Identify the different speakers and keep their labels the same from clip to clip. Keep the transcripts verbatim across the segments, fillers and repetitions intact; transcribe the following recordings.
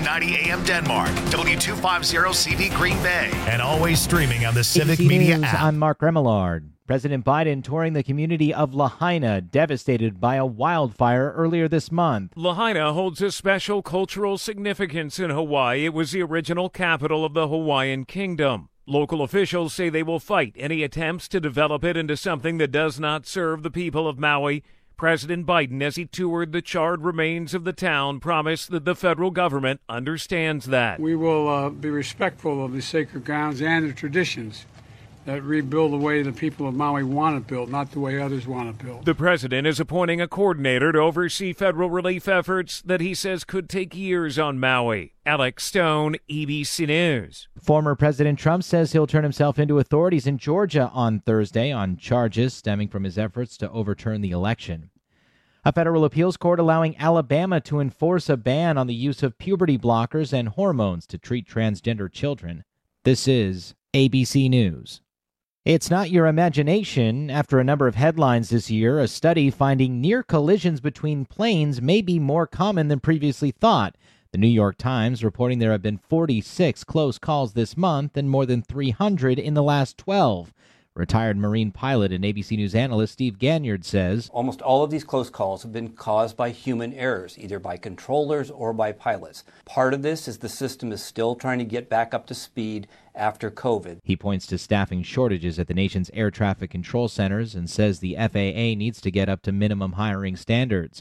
Speaker 1: ninety A M Denmark, W two fifty C V Green Bay, and always streaming on the Civic
Speaker 2: A B C
Speaker 1: Media
Speaker 2: News,
Speaker 1: app.
Speaker 2: I'm Mark Remillard. President Biden touring the community of Lahaina, devastated by a wildfire earlier this month.
Speaker 3: Lahaina holds a special cultural significance in Hawaii. It was the original capital of the Hawaiian Kingdom. Local officials say they will fight any attempts to develop it into something that does not serve the people of Maui. President Biden, as he toured the charred remains of the town, promised that the federal government understands that.
Speaker 4: We will uh, be respectful of the sacred grounds and the traditions that rebuild the way the people of Maui want it built, not the way others want it built.
Speaker 3: The president is appointing a coordinator to oversee federal relief efforts that he says could take years on Maui. Alex Stone, E B C News.
Speaker 2: Former President Trump says he'll turn himself into authorities in Georgia on Thursday on charges stemming from his efforts to overturn the election. A federal appeals court allowing Alabama to enforce a ban on the use of puberty blockers and hormones to treat transgender children. This is A B C News. It's not your imagination. After a number of headlines this year, a study finding near collisions between planes may be more common than previously thought. The New York Times reporting there have been forty-six close calls this month and more than three hundred in the last twelve. Retired Marine pilot and A B C News analyst Steve Ganyard says,
Speaker 5: almost all of these close calls have been caused by human errors, either by controllers or by pilots. Part of this is the system is still trying to get back up to speed after COVID.
Speaker 2: He points to staffing shortages at the nation's air traffic control centers and says the F A A needs to get up to minimum hiring standards.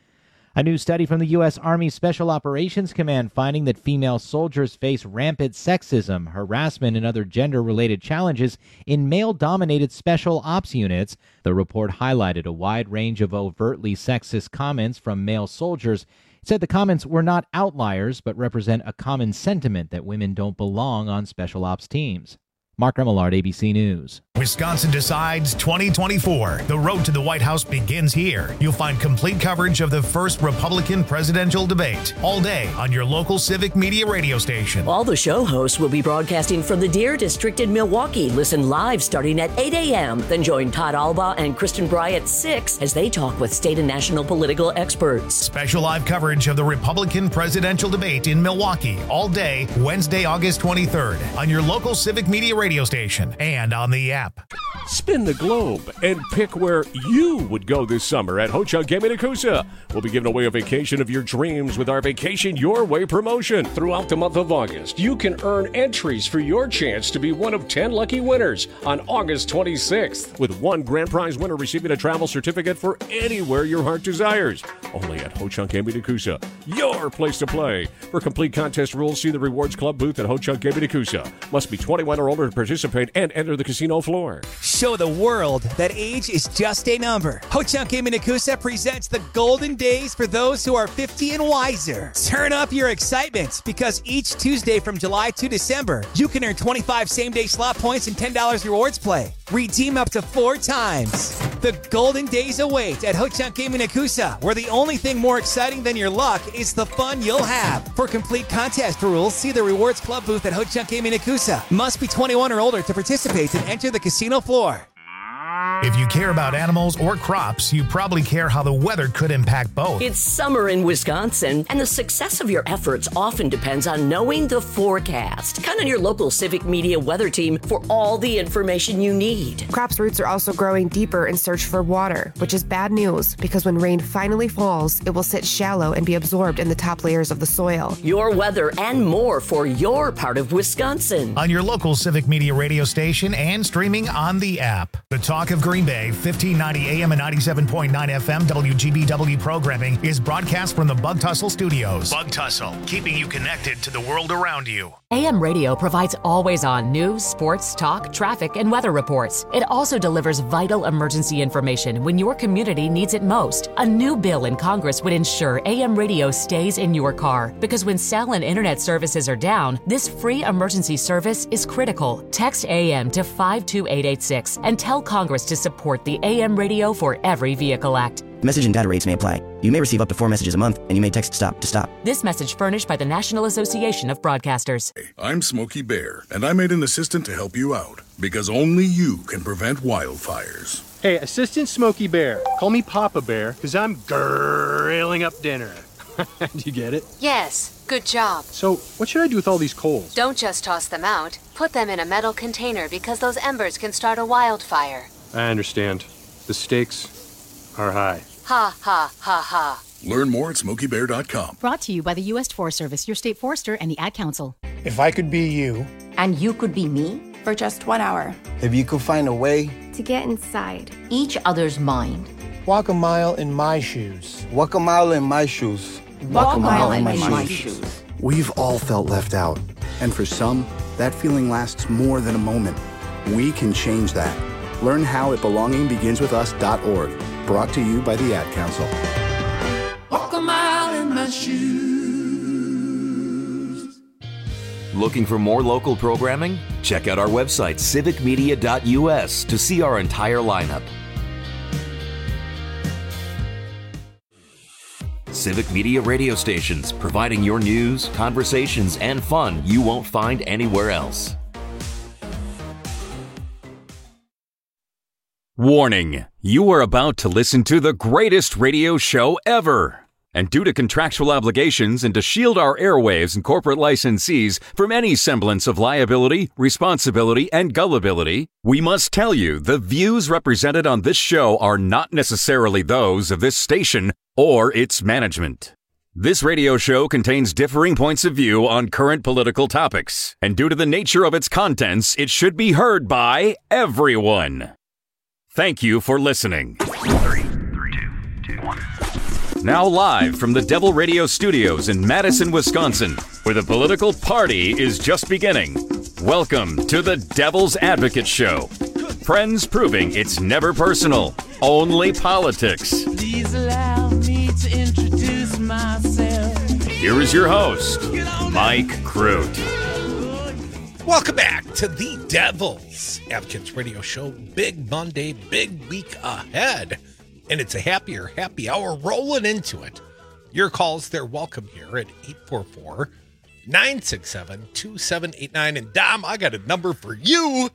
Speaker 2: A new study from the U S. Army Special Operations Command finding that female soldiers face rampant sexism, harassment, and other gender-related challenges in male-dominated special ops units. The report highlighted a wide range of overtly sexist comments from male soldiers. It said the comments were not outliers, but represent a common sentiment that women don't belong on special ops teams. Mark Remillard, A B C News.
Speaker 1: Wisconsin Decides twenty twenty-four. The road to the White House begins here. You'll find complete coverage of the first Republican presidential debate all day on your local Civic Media radio station.
Speaker 6: All the show hosts will be broadcasting from the Deer District in Milwaukee. Listen live starting at eight a.m. Then join Todd Alba and Kristen Bry at six as they talk with state and national political experts.
Speaker 1: Special live coverage of the Republican presidential debate in Milwaukee all day Wednesday, August twenty-third on your local Civic Media radio radio station and on the app.
Speaker 7: Spin the globe and pick where you would go this summer at Ho-Chunk Gaming Nakusa. We'll be giving away a vacation of your dreams with our Vacation Your Way promotion. Throughout the month of August, you can earn entries for your chance to be one of ten lucky winners on August twenty-sixth, with one grand prize winner receiving a travel certificate for anywhere your heart desires. Only at Ho-Chunk Gaming Nakusa, your place to play. For complete contest rules, see the Rewards Club booth at Ho-Chunk Gaming Nakusa. Must be twenty-one or older to participate and enter the casino floor.
Speaker 8: Show the world that age is just a number. Ho-Chunk Gaming Nakusa presents the golden days for those who are fifty and wiser. Turn up your excitement because each Tuesday from July to December, you can earn twenty-five same-day slot points and ten dollars rewards play. Redeem up to four times. The golden days await at Ho-Chunk Gaming Nakusa, where the only thing more exciting than your luck is the fun you'll have. For complete contest rules, see the Rewards Club booth at Ho-Chunk Gaming Nakusa. Must be twenty-one or older to participate and enter the casino floor.
Speaker 1: If you care about animals or crops, you probably care how the weather could impact both.
Speaker 6: It's summer in Wisconsin, and the success of your efforts often depends on knowing the forecast. Count on your local Civic Media weather team for all the information you need.
Speaker 9: Crops' roots are also growing deeper in search for water, which is bad news because when rain finally falls, it will sit shallow and be absorbed in the top layers of the soil.
Speaker 6: Your weather and more for your part of Wisconsin.
Speaker 1: On your local Civic Media radio station and streaming on the app. The Talk of Green Bay, fifteen ninety A M and ninety-seven point nine F M W G B W programming is broadcast from the Bug Tussle Studios. Bug Tussle, keeping you connected to the world around you.
Speaker 10: A M Radio provides always-on news, sports, talk, traffic, and weather reports. It also delivers vital emergency information when your community needs it most. A new bill in Congress would ensure A M Radio stays in your car because when cell and internet services are down, this free emergency service is critical. Text A M to five two eight eight six and tell Congress to support the A M Radio for Every Vehicle Act.
Speaker 11: Message and data rates may apply. You may receive up to four messages a month, and you may text STOP to stop.
Speaker 10: This message furnished by the National Association of Broadcasters.
Speaker 12: I'm Smokey Bear, and I made an assistant to help you out, because only you can prevent wildfires.
Speaker 13: Hey, Assistant Smokey Bear, call me Papa Bear, because I'm grilling up dinner. Do you get it?
Speaker 14: Yes, good job.
Speaker 13: So, what should I do with all these coals?
Speaker 14: Don't just toss them out. Put them in a metal container because those embers can start a wildfire.
Speaker 13: I understand. The stakes are high.
Speaker 14: Ha, ha, ha, ha.
Speaker 12: Learn more at smokey bear dot com.
Speaker 15: Brought to you by the U S Forest Service, your state forester, and the Ad Council.
Speaker 16: If I could be you.
Speaker 17: And you could be me? For just one hour.
Speaker 16: If you could find a way.
Speaker 17: To get inside each other's mind.
Speaker 16: Walk a mile in my shoes. Walk a mile in my shoes.
Speaker 17: Walk, Walk a mile, mile in, in my, my shoes. shoes.
Speaker 18: We've all felt left out. And for some, that feeling lasts more than a moment. We can change that. Learn how at belonging begins with us dot org. Brought to you by the Ad Council.
Speaker 19: Walk a mile in my shoes.
Speaker 20: Looking for more local programming? Check out our website, civic media dot U S, to see our entire lineup. Civic Media radio stations, providing your news, conversations, and fun you won't find anywhere else.
Speaker 21: Warning, you are about to listen to the greatest radio show ever. And due to contractual obligations and to shield our airwaves and corporate licensees from any semblance of liability, responsibility, and gullibility, we must tell you the views represented on this show are not necessarily those of this station or its management. This radio show contains differing points of view on current political topics, and due to the nature of its contents, it should be heard by everyone. Thank you for listening.
Speaker 19: Three, three, two, two, one.
Speaker 21: Now live from the Devil Radio Studios in Madison, Wisconsin, where the political party is just beginning. Welcome to the Devil's Advocate Show. Friends proving it's never personal, only politics.
Speaker 19: Please allow me to introduce myself.
Speaker 21: Here is your host, Mike Crute.
Speaker 22: Welcome back to the Devil's Advocates Radio Show. Big Monday, big week ahead. And it's a happier happy hour rolling into it. Your calls, they're welcome here at eight four four, nine six seven, two seven eight nine. And Dom, I got a number for you.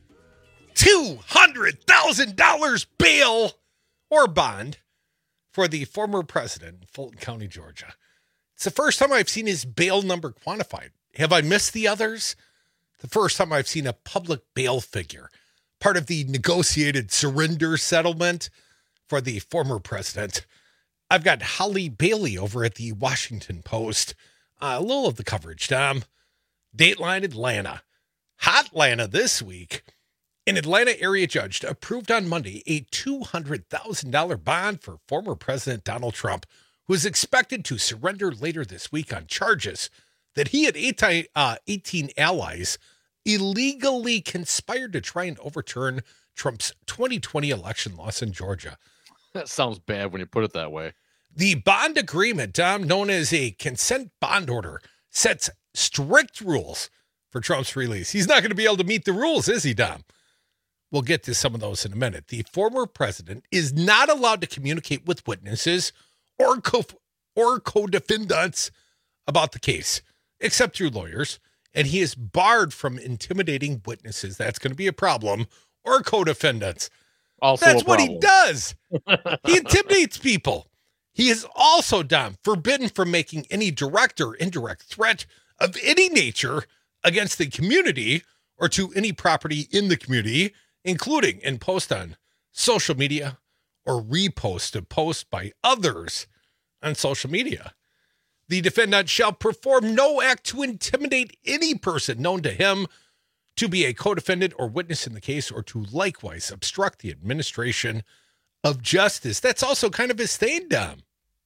Speaker 22: two hundred thousand dollars bail or bond for the former president in Fulton County, Georgia. It's the first time I've seen his bail number quantified. Have I missed the others? The first time I've seen a public bail figure, part of the negotiated surrender settlement for the former president. I've got Holly Bailey over at the Washington Post. Uh, a little of the coverage, Tom. Dateline Atlanta. Hot Atlanta this week. An Atlanta area judge approved on Monday a two hundred thousand dollars bond for former President Donald Trump, who is expected to surrender later this week on charges that he and eighteen, uh, eighteen allies illegally conspired to try and overturn Trump's twenty twenty election loss in Georgia.
Speaker 23: That sounds bad when you put it that way.
Speaker 22: The bond agreement, Dom, known as a consent bond order, sets strict rules for Trump's release. He's not going to be able to meet the rules, is he, Dom? We'll get to some of those in a minute. The former president is not allowed to communicate with witnesses or co- or co-defendants about the case, except through lawyers, and he is barred from intimidating witnesses. That's going to be a problem, or co-defendants.
Speaker 23: Also
Speaker 22: That's
Speaker 23: a
Speaker 22: what
Speaker 23: problem.
Speaker 22: he does. He intimidates people. He is also, Dom, forbidden from making any direct or indirect threat of any nature against the community or to any property in the community, including in post on social media or repost a post by others on social media. The defendant shall perform no act to intimidate any person known to him to be a co-defendant or witness in the case, or to likewise obstruct the administration of justice. That's also kind of his thing, Dom.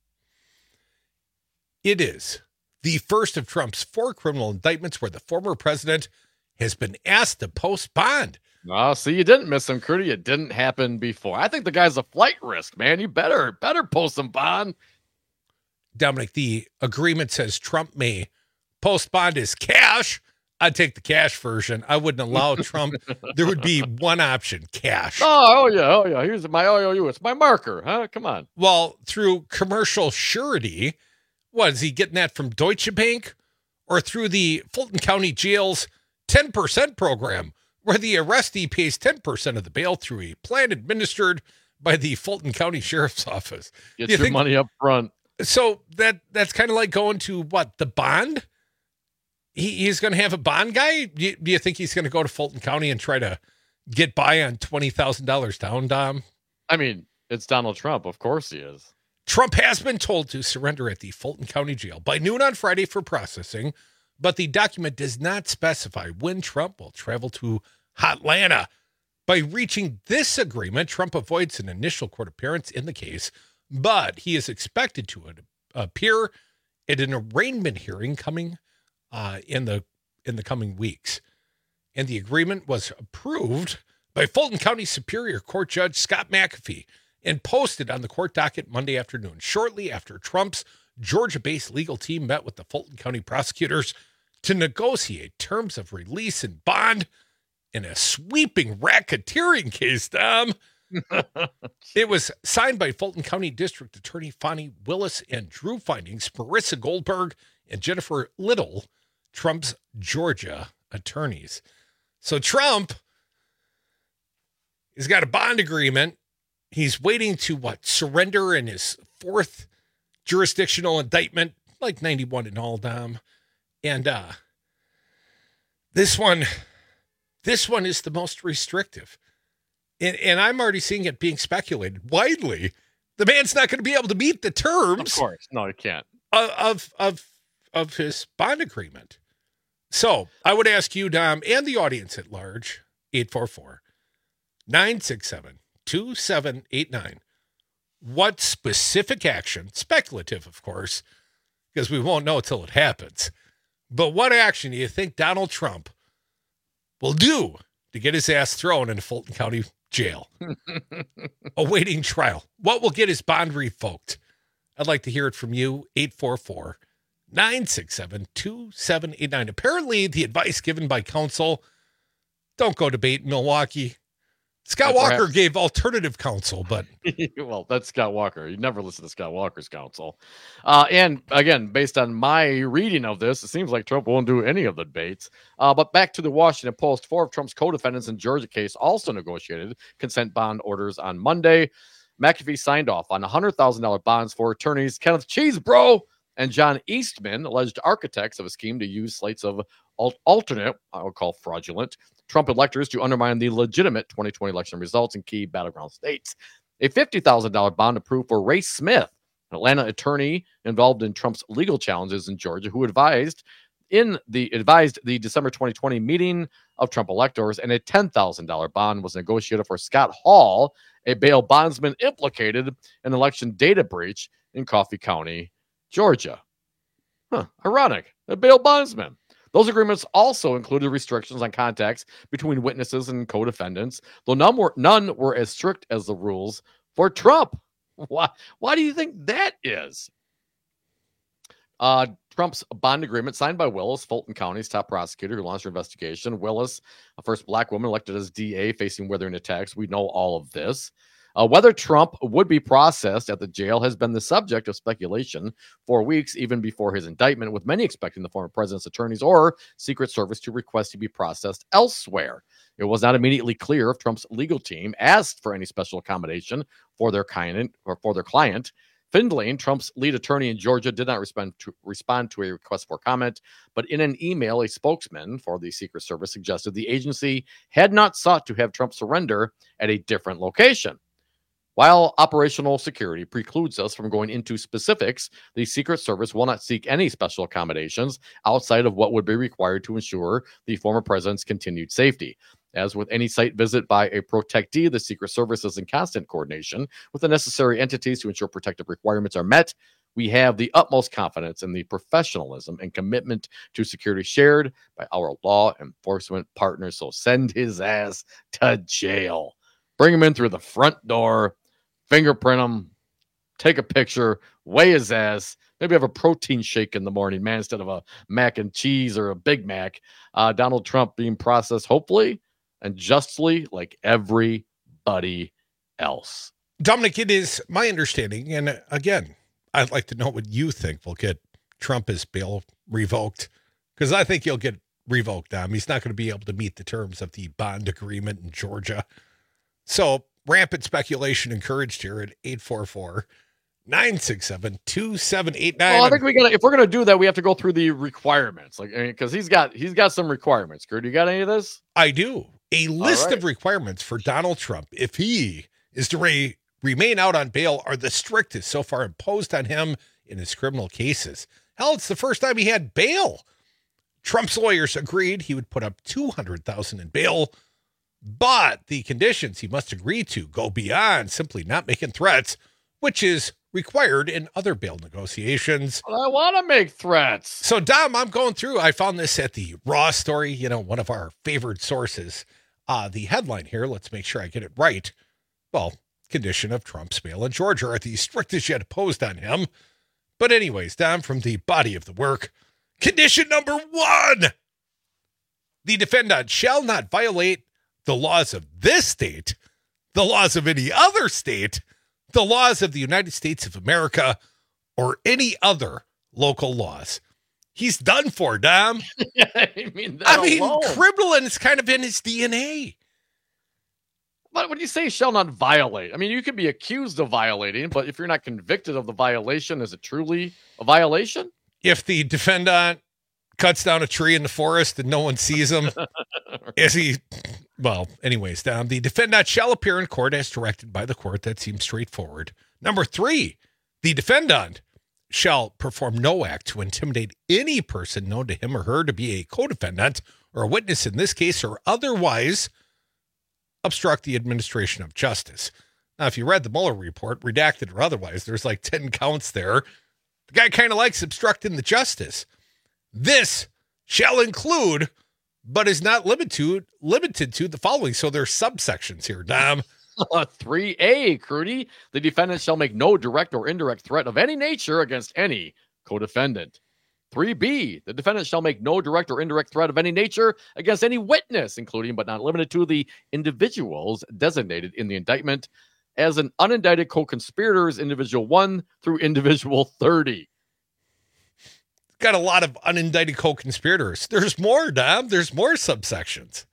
Speaker 22: It is the first of Trump's four criminal indictments where the former president has been asked to post bond.
Speaker 23: Oh, see, you didn't miss him, Crudy. It didn't happen before. I think the guy's a flight risk, man. You better, better post some bond.
Speaker 22: Dominic, the agreement says Trump may post bond as cash. I'd take the cash version. I wouldn't allow Trump. There would be one option, cash.
Speaker 23: Oh, oh yeah, oh yeah. Here's my I O U. It's my marker, huh? Come on.
Speaker 22: Well, through commercial surety, what, is he getting that from Deutsche Bank or through the Fulton County Jail's ten percent program, where the arrestee pays ten percent of the bail through a plan administered by the Fulton County Sheriff's Office?
Speaker 23: Get
Speaker 22: you
Speaker 23: your
Speaker 22: think,
Speaker 23: money up front.
Speaker 22: So that that's kind of like going to what, the bond? He, he's going to have a bond guy? Do you, do you think he's going to go to Fulton County and try to get by on twenty thousand dollars down, Dom?
Speaker 23: I mean, it's Donald Trump. Of course he is.
Speaker 22: Trump has been told to surrender at the Fulton County Jail by noon on Friday for processing, but the document does not specify when Trump will travel to Hotlanta. By reaching this agreement, Trump avoids an initial court appearance in the case, but he is expected to appear at an arraignment hearing coming uh, in the in the coming weeks. And the agreement was approved by Fulton County Superior Court Judge Scott McAfee and posted on the court docket Monday afternoon, shortly after Trump's Georgia-based legal team met with the Fulton County prosecutors to negotiate terms of release and bond in a sweeping racketeering case, Tom. It was signed by Fulton County District Attorney Fani Willis and Drew Findings, Marissa Goldberg, and Jennifer Little, Trump's Georgia attorneys. So Trump has got a bond agreement. He's waiting to, what, surrender in his fourth jurisdictional indictment, like ninety-one in all, Dom. And uh, this one, this one is the most restrictive. And, and I'm already seeing it being speculated widely. The man's not going to be able to meet the terms.
Speaker 23: Of course. No, he can't.
Speaker 22: Of, of, of, of his bond agreement. So I would ask you, Dom, and the audience at large, eight four four, nine six seven, two seven eight nine, what specific action, speculative, of course, because we won't know until it happens, but what action do you think Donald Trump will do to get his ass thrown into Fulton County Jail, awaiting trial? What will get his bond revoked? I'd like to hear it from you, eight four four, nine six seven, two seven eight nine. Apparently, the advice given by counsel, don't go debate in Milwaukee. Scott Walker perhaps gave alternative counsel, but...
Speaker 23: well, that's Scott Walker. You never listen to Scott Walker's counsel. Uh, and again, based on my reading of this, it seems like Trump won't do any of the debates. Uh, but back to the Washington Post, four of Trump's co-defendants in Georgia case also negotiated consent bond orders on Monday. McAfee signed off on one hundred thousand dollars bonds for attorneys Kenneth Cheesebro and John Eastman, alleged architects of a scheme to use slates of alternate, I would call fraudulent, Trump electors to undermine the legitimate twenty twenty election results in key battleground states. A fifty thousand dollars bond approved for Ray Smith, an Atlanta attorney involved in Trump's legal challenges in Georgia, who advised in the advised the December twenty twenty meeting of Trump electors, and a ten thousand dollars bond was negotiated for Scott Hall, a bail bondsman implicated in an election data breach in Coffee County, Georgia. Huh, ironic. A bail bondsman. Those agreements also included restrictions on contacts between witnesses and co-defendants, though none were, none were as strict as the rules for Trump. Why, why do you think that is? Uh, Trump's bond agreement signed by Willis, Fulton County's top prosecutor who launched her investigation. Willis, a first black woman elected as D A facing withering attacks. We know all of this. Uh, whether Trump would be processed at the jail has been the subject of speculation for weeks, even before his indictment, with many expecting the former president's attorneys or Secret Service to request he be processed elsewhere. It was not immediately clear if Trump's legal team asked for any special accommodation for their client or for their client. Findlane, Trump's lead attorney in Georgia, did not respond to, respond to a request for comment, but in an email, a spokesman for the Secret Service suggested the agency had not sought to have Trump surrender at a different location. While operational security precludes us from going into specifics, the Secret Service will not seek any special accommodations outside of what would be required to ensure the former president's continued safety. As with any site visit by a protectee, the Secret Service is in constant coordination with the necessary entities to ensure protective requirements are met. We have the utmost confidence in the professionalism and commitment to security shared by our law enforcement partners. So send his ass to jail. Bring him in through the front door. Fingerprint him, take a picture, weigh his ass, maybe have a protein shake in the morning, man, instead of a mac and cheese or a Big Mac. Uh, Donald Trump being processed, hopefully, and justly, like everybody else.
Speaker 22: Dominic, it is my understanding, and again, I'd like to know what you think will get Trump's bail revoked, because I think he'll get revoked. Um, he's not going to be able to meet the terms of the bond agreement in Georgia. So, rampant speculation encouraged here at eight four four, nine six seven, two seven eight nine.
Speaker 23: Well, I think we got. If we're gonna do that, we have to go through the requirements, like because he's got he's got some requirements. Kurt, you got any of this?
Speaker 22: I do. A list
Speaker 23: right.
Speaker 22: of requirements for Donald Trump, if he is to re- remain out on bail, are the strictest so far imposed on him in his criminal cases. Hell, it's the first time he had bail. Trump's lawyers agreed he would put up two hundred thousand dollars in bail, but the conditions he must agree to go beyond simply not making threats, which is required in other bail negotiations.
Speaker 23: Well, I want to make threats.
Speaker 22: So, Dom, I'm going through. I found this at the Raw story, you know, one of our favorite sources. Uh, the headline here, let's make sure I get it right. Well, condition of Trump's bail in Georgia are the strictest yet imposed on him. But anyways, Dom, from the body of the work, condition number one, the defendant shall not violate the laws of this state, the laws of any other state, the laws of the United States of America, or any other local laws. He's done for, Dom.
Speaker 23: I mean,
Speaker 22: I mean, criminal, and it's kind of in his D N A.
Speaker 23: But when you say shall not violate, I mean, you could be accused of violating, but if you're not convicted of the violation, is it truly a violation?
Speaker 22: If the defendant cuts down a tree in the forest and no one sees him, is he... Well, anyways, Dom, the defendant shall appear in court as directed by the court. That seems straightforward. Number three, the defendant shall perform no act to intimidate any person known to him or her to be a co-defendant or a witness in this case, or otherwise obstruct the administration of justice. Now, if you read the Mueller report, redacted or otherwise, there's like ten counts there. The guy kind of likes obstructing the justice. This shall include, but is not limited to, limited to the following. So there's subsections here, Dom.
Speaker 23: three A, Crudy. The defendant shall make no direct or indirect threat of any nature against any co-defendant. three B, the defendant shall make no direct or indirect threat of any nature against any witness, including but not limited to the individuals designated in the indictment as an unindicted co-conspirators, individual one through individual thirty.
Speaker 22: Got a lot of unindicted co-conspirators. There's more, Dom. There's more subsections.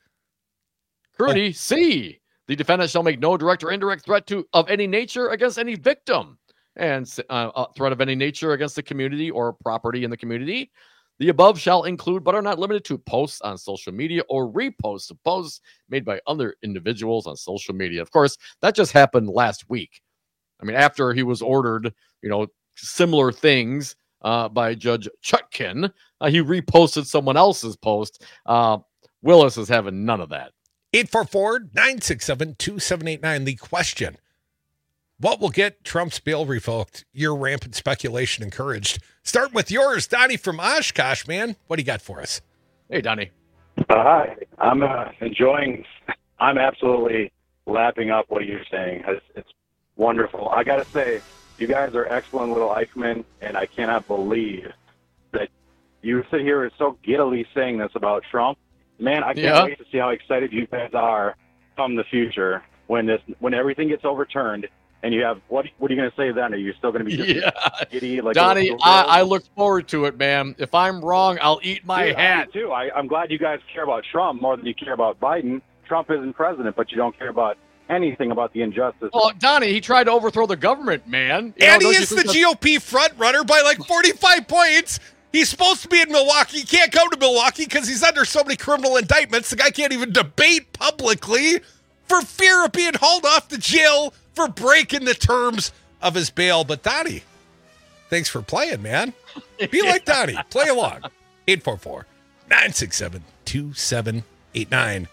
Speaker 23: Crudy,
Speaker 22: Oh.
Speaker 23: C, the defendant shall make no direct or indirect threat to of any nature against any victim, and uh, a threat of any nature against the community or property in the community. The above shall include, but are not limited to, posts on social media or reposts of posts made by other individuals on social media. Of course, that just happened last week. I mean, after he was ordered, you know, similar things uh, by Judge Chutkin, uh, he reposted someone else's post. Uh, Willis is having none of that.
Speaker 22: eight four four, nine six seven, two seven eight nine. The question: what will get Trump's bail revoked? Your rampant speculation encouraged. Start with yours, Donnie from Oshkosh, man. What do you got for us?
Speaker 23: Hey, Donnie.
Speaker 3: Uh, hi. I'm uh, enjoying, I'm absolutely lapping up what you're saying. It's, it's wonderful. I got to say, you guys are excellent little Eichmann, and I cannot believe that you sit here and so giddily saying this about Trump. Man, I can't
Speaker 23: Yeah.
Speaker 3: wait to see how excited you guys are come the future when this when everything gets overturned. And you have, what What are you going to say then? Are you still going to be just
Speaker 23: Yeah.
Speaker 3: giddy? Like
Speaker 23: Donnie,
Speaker 3: a little
Speaker 23: I,
Speaker 3: girl?
Speaker 23: I look forward to it, man. If I'm wrong, I'll eat my
Speaker 3: Dude, I
Speaker 23: hat.
Speaker 3: do too. I, I'm glad you guys care about Trump more than you care about Biden. Trump isn't president, but you don't care about anything about the injustice.
Speaker 23: Well, Donnie, he tried to overthrow the government, man. You know,
Speaker 22: And he
Speaker 23: don't you
Speaker 22: is the
Speaker 23: think that's-
Speaker 22: G O P front runner by like forty-five points. He's supposed to be in Milwaukee. He can't come to Milwaukee because he's under so many criminal indictments. The guy can't even debate publicly for fear of being hauled off to jail for breaking the terms of his bail. But Donnie, thanks for playing, man. Be like Donnie. Play along. eight four four, nine six seven, two seven eight nine.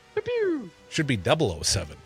Speaker 22: Should be double oh seven.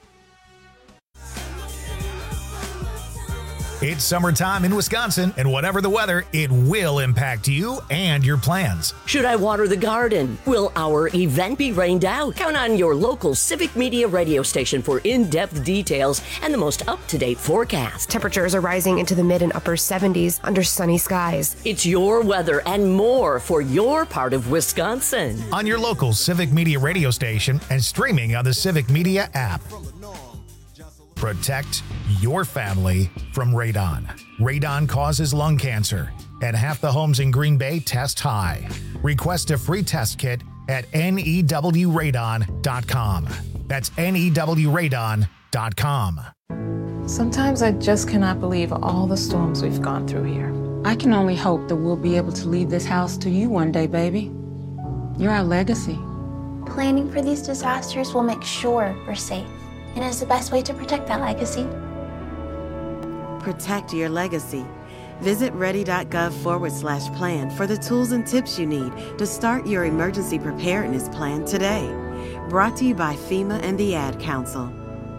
Speaker 1: It's summertime in Wisconsin, and whatever the weather, it will impact you and your plans.
Speaker 6: Should I water the garden? Will our event be rained out? Count on your local Civic Media radio station for in-depth details and the most up-to-date forecast.
Speaker 9: Temperatures are rising into the mid and upper seventies under sunny skies.
Speaker 6: It's your weather and more for your part of Wisconsin.
Speaker 1: On your local Civic Media radio station and streaming on the Civic Media app. Protect your family from radon. Radon causes lung cancer, and half the homes in Green Bay test high. Request a free test kit at N E W radon dot com. That's N E W radon dot com.
Speaker 2: Sometimes I just cannot believe all the storms we've gone through here.
Speaker 4: I can only hope that we'll be able to leave this house to you one day, baby. You're our legacy.
Speaker 5: Planning for these disasters will make sure we're safe, and is the best way to protect that legacy.
Speaker 24: Protect your legacy. Visit ready.gov forward slash plan for the tools and tips you need to start your emergency preparedness plan today. Brought to you by FEMA and the Ad Council.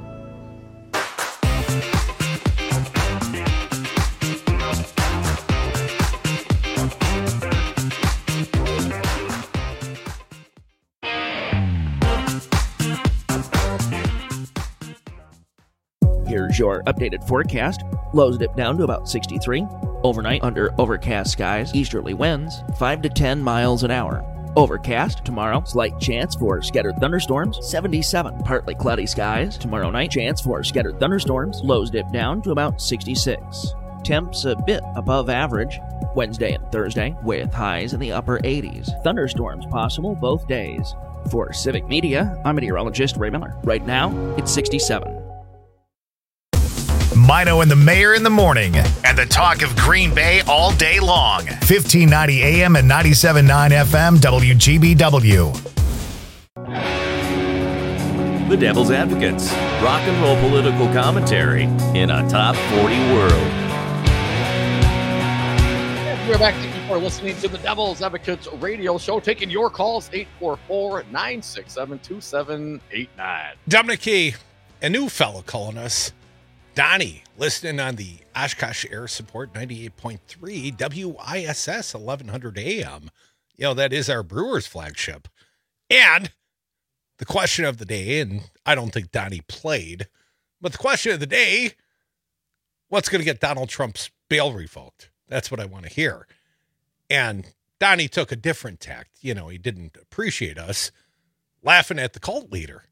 Speaker 25: Here's your updated forecast. Lows dip down to about sixty-three. Overnight under overcast skies, easterly winds five to ten miles an hour. Overcast tomorrow, slight chance for scattered thunderstorms, seventy-seven. Partly cloudy skies tomorrow night, chance for scattered thunderstorms. Lows dip down to about sixty-six. Temps a bit above average Wednesday and Thursday with highs in the upper eighties. Thunderstorms possible both days. For Civic Media, I'm meteorologist Ray Miller. Right now, it's sixty-seven.
Speaker 1: Mino and the Mayor in the morning, and the talk of Green Bay all day long. fifteen ninety A M and ninety-seven point nine F M, W G B W.
Speaker 20: The Devil's Advocates, rock and roll political commentary in a top forty world.
Speaker 23: We're back. Thank you for listening to the Devil's Advocates radio show. Taking your calls, eight four four, nine six seven, two seven eight nine.
Speaker 22: Dominic Key, a new fellow calling us. Donnie, listening on the Oshkosh Air Support ninety-eight point three W I S S eleven hundred A M. You know, that is our Brewers flagship. And the question of the day, and I don't think Donnie played, but the question of the day, what's going to get Donald Trump's bail revoked? That's what I want to hear. And Donnie took a different tact. You know, he didn't appreciate us laughing at the cult leader.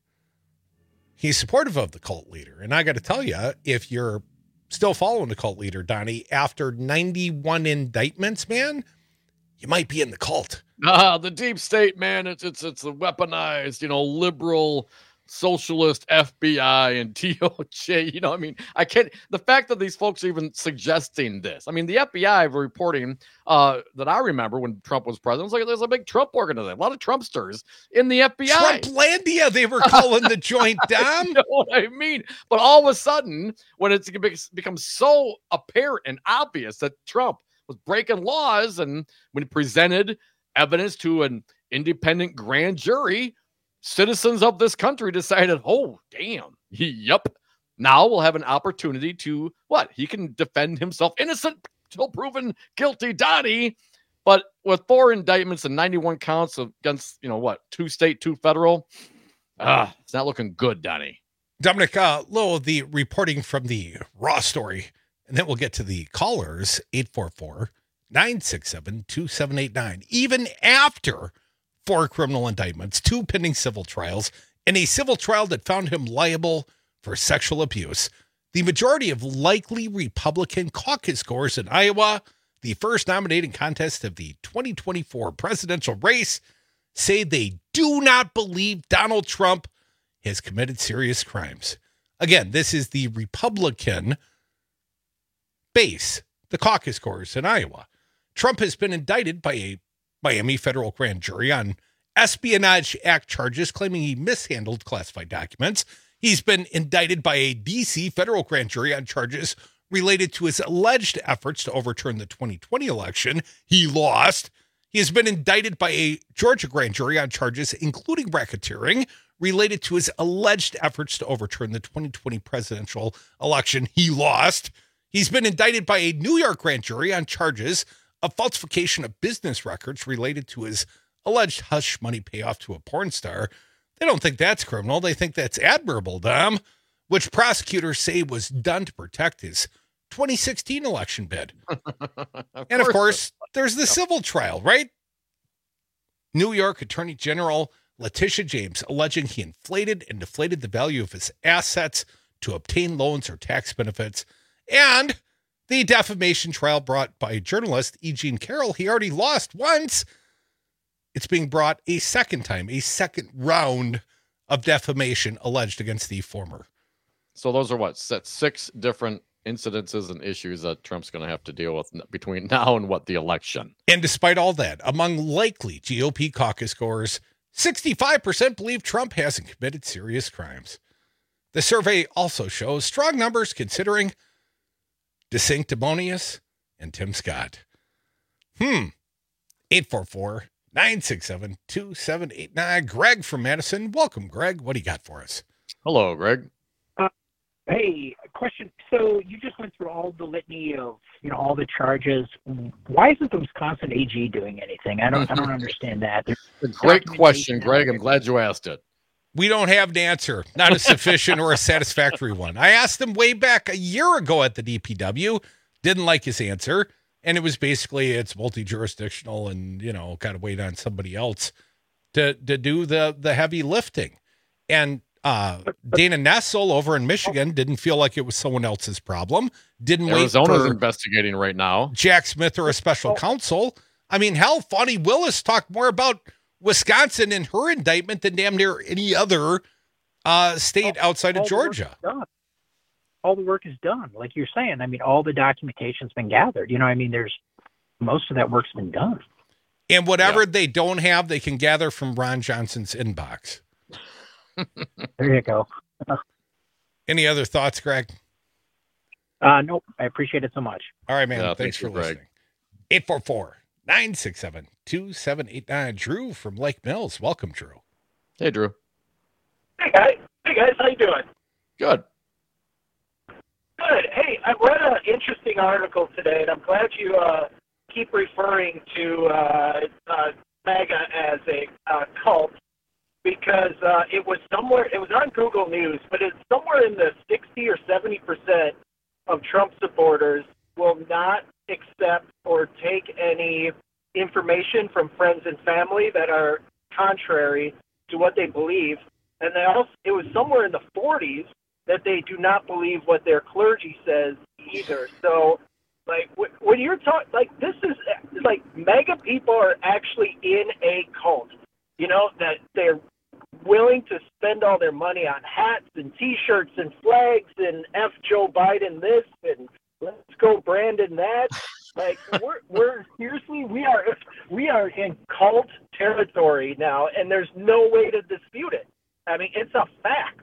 Speaker 22: He's supportive of the cult leader. And I got to tell you, if you're still following the cult leader, Donnie, after ninety-one indictments, man, you might be in the cult.
Speaker 23: Ah, the deep state, man. It's it's it's the weaponized, you know, liberal, socialist F B I and D O J. You know, I mean, I can't. The fact that these folks are even suggesting this. I mean, the F B I reporting uh, that I remember when Trump was president, it's like there's a big Trump organization, a lot of Trumpsters in the F B I.
Speaker 22: Trumplandia, they were calling the joint, Dom.
Speaker 23: You know what I mean? But all of a sudden, when it's becomes so apparent and obvious that Trump was breaking laws, and when he presented evidence to an independent grand jury, citizens of this country decided, oh, damn, yep. Now we'll have an opportunity to, what? He can defend himself innocent till proven guilty, Donnie. But with four indictments and ninety-one counts against, you know, what? Two state, two federal. Ah, it's not looking good, Donnie.
Speaker 22: Dominic, uh, Low, the reporting from the Raw story, and then we'll get to the callers, eight four four, nine six seven, two seven eight nine. Even after four criminal indictments, two pending civil trials, and a civil trial that found him liable for sexual abuse, the majority of likely Republican caucus goers in Iowa, the first nominating contest of the twenty twenty-four presidential race, say they do not believe Donald Trump has committed serious crimes. Again, this is the Republican base, the caucus goers in Iowa. Trump has been indicted by a Miami federal grand jury on Espionage Act charges claiming he mishandled classified documents. He's been indicted by a D C federal grand jury on charges related to his alleged efforts to overturn the twenty twenty election. He lost. He has been indicted by a Georgia grand jury on charges including racketeering related to his alleged efforts to overturn the twenty twenty presidential election. He lost. He's been indicted by a New York grand jury on charges of falsification of business records related to his alleged hush money payoff to a porn star. They don't think that's criminal. They think that's admirable, Dom, which prosecutors say was done to protect his twenty sixteen election bid. of and of course, there's the civil trial, right? New York Attorney General Letitia James alleging he inflated and deflated the value of his assets to obtain loans or tax benefits. And the defamation trial brought by journalist E. Jean Carroll, he already lost once. It's being brought a second time, a second round of defamation alleged against the former
Speaker 23: So those are what, six different incidences and issues that Trump's going to have to deal with between now and what the election.
Speaker 22: And despite all that, among likely G O P caucus goers, sixty-five percent believe Trump hasn't committed serious crimes. The survey also shows strong numbers considering DeSanctimonious and Tim Scott. Hmm. eight four four, nine six seven, two seven eight nine. Greg from Madison. Welcome, Greg. What do you got for us?
Speaker 23: Hello, Greg.
Speaker 7: Uh, hey, question. So you just went through all the litany of, you know, all the charges. Why isn't the Wisconsin A G doing anything? I don't I don't understand that. There's
Speaker 23: a great question, Greg. I'm glad you asked it.
Speaker 22: We don't have an answer, not a sufficient or a satisfactory one. I asked him way back a year ago at the D P W, didn't like his answer, and it was basically it's multi-jurisdictional and, you know, kind of wait on somebody else to to do the the heavy lifting. And uh, Dana Nessel over in Michigan didn't feel like it was someone else's problem. Didn't
Speaker 23: Arizona's
Speaker 22: wait for
Speaker 23: investigating right now.
Speaker 22: Jack Smith or a special counsel. I mean, hell, Fonnie Willis talked more about Wisconsin in her indictment than damn near any other uh, state
Speaker 7: all,
Speaker 22: outside
Speaker 7: all
Speaker 22: of Georgia.
Speaker 7: All the work is done, like you're saying. I mean, all the documentation's been gathered. You know, I mean, there's most of that work's been done.
Speaker 22: And whatever yeah. they don't have, they can gather from Ron Johnson's inbox.
Speaker 7: There you go.
Speaker 22: Any other thoughts, Greg?
Speaker 7: Uh, nope. I appreciate it so much.
Speaker 22: All right, man.
Speaker 23: Yeah,
Speaker 22: thanks, thanks for
Speaker 23: Greg.
Speaker 22: listening. eight four four, nine six seven, two seven eight nine. Drew from Lake Mills. Welcome, Drew.
Speaker 23: Hey, Drew.
Speaker 8: Hey, guys. Hey, guys. How you doing?
Speaker 23: Good.
Speaker 8: Good. Hey, I read an interesting article today, and I'm glad you uh, keep referring to uh, uh, MAGA as a uh, cult, because uh, it was somewhere, it was on Google News, but it's somewhere in the sixty or seventy percent of Trump supporters will not accept or take any information from friends and family that are contrary to what they believe. And they also, it was somewhere in the forties that they do not believe what their clergy says either. So, like, when you're talking, like, this is, like, MAGA people are actually in a cult. You know, that they're willing to spend all their money on hats and T-shirts and flags and F Joe Biden this and let's go Brandon that. Like, we're, we're seriously, we are, we are in cult territory now, and there's no way to dispute it. I mean, it's a fact.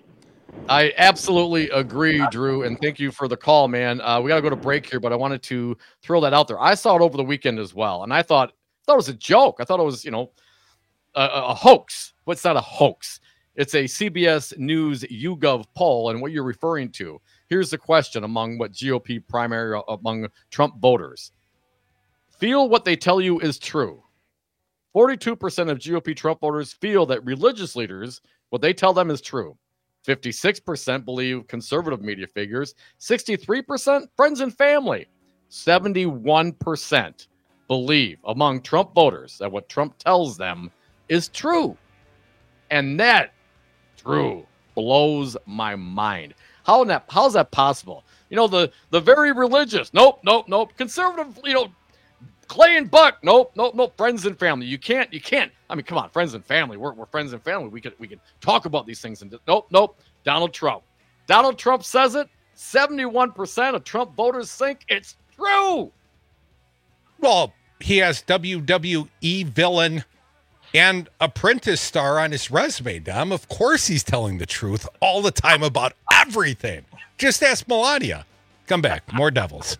Speaker 23: I absolutely agree, Drew, and thank you for the call, man. Uh, we got to go to break here, but I wanted to throw that out there. I saw it over the weekend as well, and I thought, thought it was a joke. I thought it was, you know, a, a hoax. But it's not a hoax. It's a C B S News YouGov poll, and what you're referring to. Here's the question among what G O P primary, among Trump voters. Feel what they tell you is true. forty-two percent of G O P Trump voters feel that religious leaders, what they tell them is true. fifty-six percent believe conservative media figures. sixty-three percent friends and family. seventy-one percent believe among Trump voters that what Trump tells them is true. And that, Drew, blows my mind. How that, how's that possible? You know, the, the very religious, nope, nope, nope. Conservative, you know, Clay and Buck, nope, nope, nope. Friends and family. You can't, you can't. I mean, come on, friends and family. We're, we're friends and family. We could, we could talk about these things. And nope, nope. Donald Trump. Donald Trump says it. seventy-one percent of Trump voters think it's true.
Speaker 22: Well, he has W W E villain and Apprentice star on his resume, Dom. Of course he's telling the truth all the time about everything. Just ask Melania. Come back. More Devils.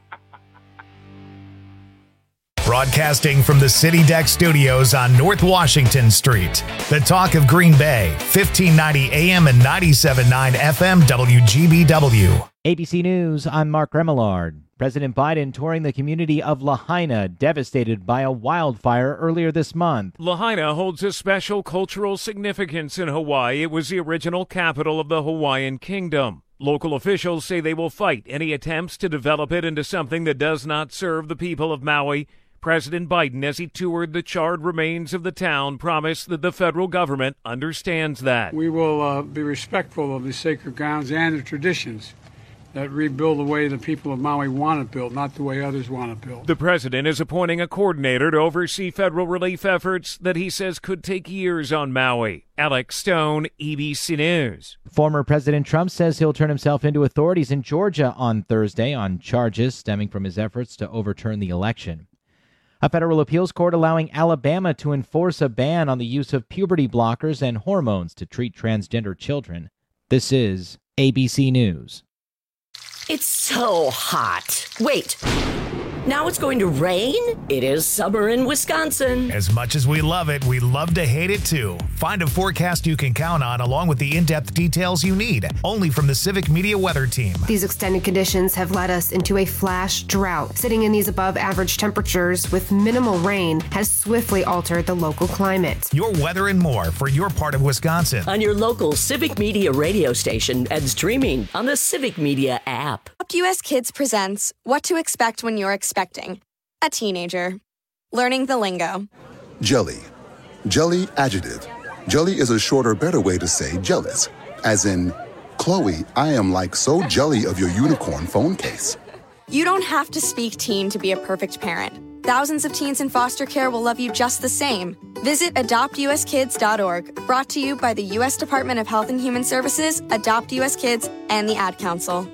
Speaker 1: Broadcasting from the City Deck Studios on North Washington Street. The talk of Green Bay, fifteen ninety A M and ninety-seven point nine F M W G B W.
Speaker 10: A B C News, I'm Mark Remillard. President Biden touring the community of Lahaina, devastated by a wildfire earlier this month.
Speaker 11: Lahaina holds a special cultural significance in Hawaii. It was the original capital of the Hawaiian Kingdom. Local officials say they will fight any attempts to develop it into something that does not serve the people of Maui. President Biden, as he toured the charred remains of the town, promised that the federal government understands that.
Speaker 13: We will uh, be respectful of the sacred grounds and the traditions
Speaker 12: that rebuild the way the people of Maui want it built, not the way others want it built.
Speaker 11: The president is appointing a coordinator to oversee federal relief efforts that he says could take years on Maui. Alex Stone, E B C News.
Speaker 10: Former President Trump says he'll turn himself into authorities in Georgia on Thursday on charges stemming from his efforts to overturn the election. A federal appeals court allowing Alabama to enforce a ban on the use of puberty blockers and hormones to treat transgender children. This is A B C News.
Speaker 6: It's so hot. Wait. Now it's going to rain? It is summer in Wisconsin.
Speaker 1: As much as we love it, we love to hate it too. Find a forecast you can count on along with the in-depth details you need, only from the Civic Media Weather Team.
Speaker 9: These extended conditions have led us into a flash drought. Sitting in these above average temperatures with minimal rain has swiftly altered the local climate.
Speaker 1: Your weather and more for your part of Wisconsin.
Speaker 6: On your local Civic Media radio station and streaming on the Civic Media app.
Speaker 13: U S Kids presents What to Expect When You're Expecting a Teenager. Learning the lingo.
Speaker 14: Jelly. Jelly adjective. Jelly is a shorter, better way to say jealous. As in, Chloe, I am like so jelly of your unicorn phone case.
Speaker 13: You don't have to speak teen to be a perfect parent. Thousands of teens in foster care will love you just the same. Visit adopt u s kids dot org, brought to you by the U S Department of Health and Human Services, Adopt U S Kids, and the Ad Council.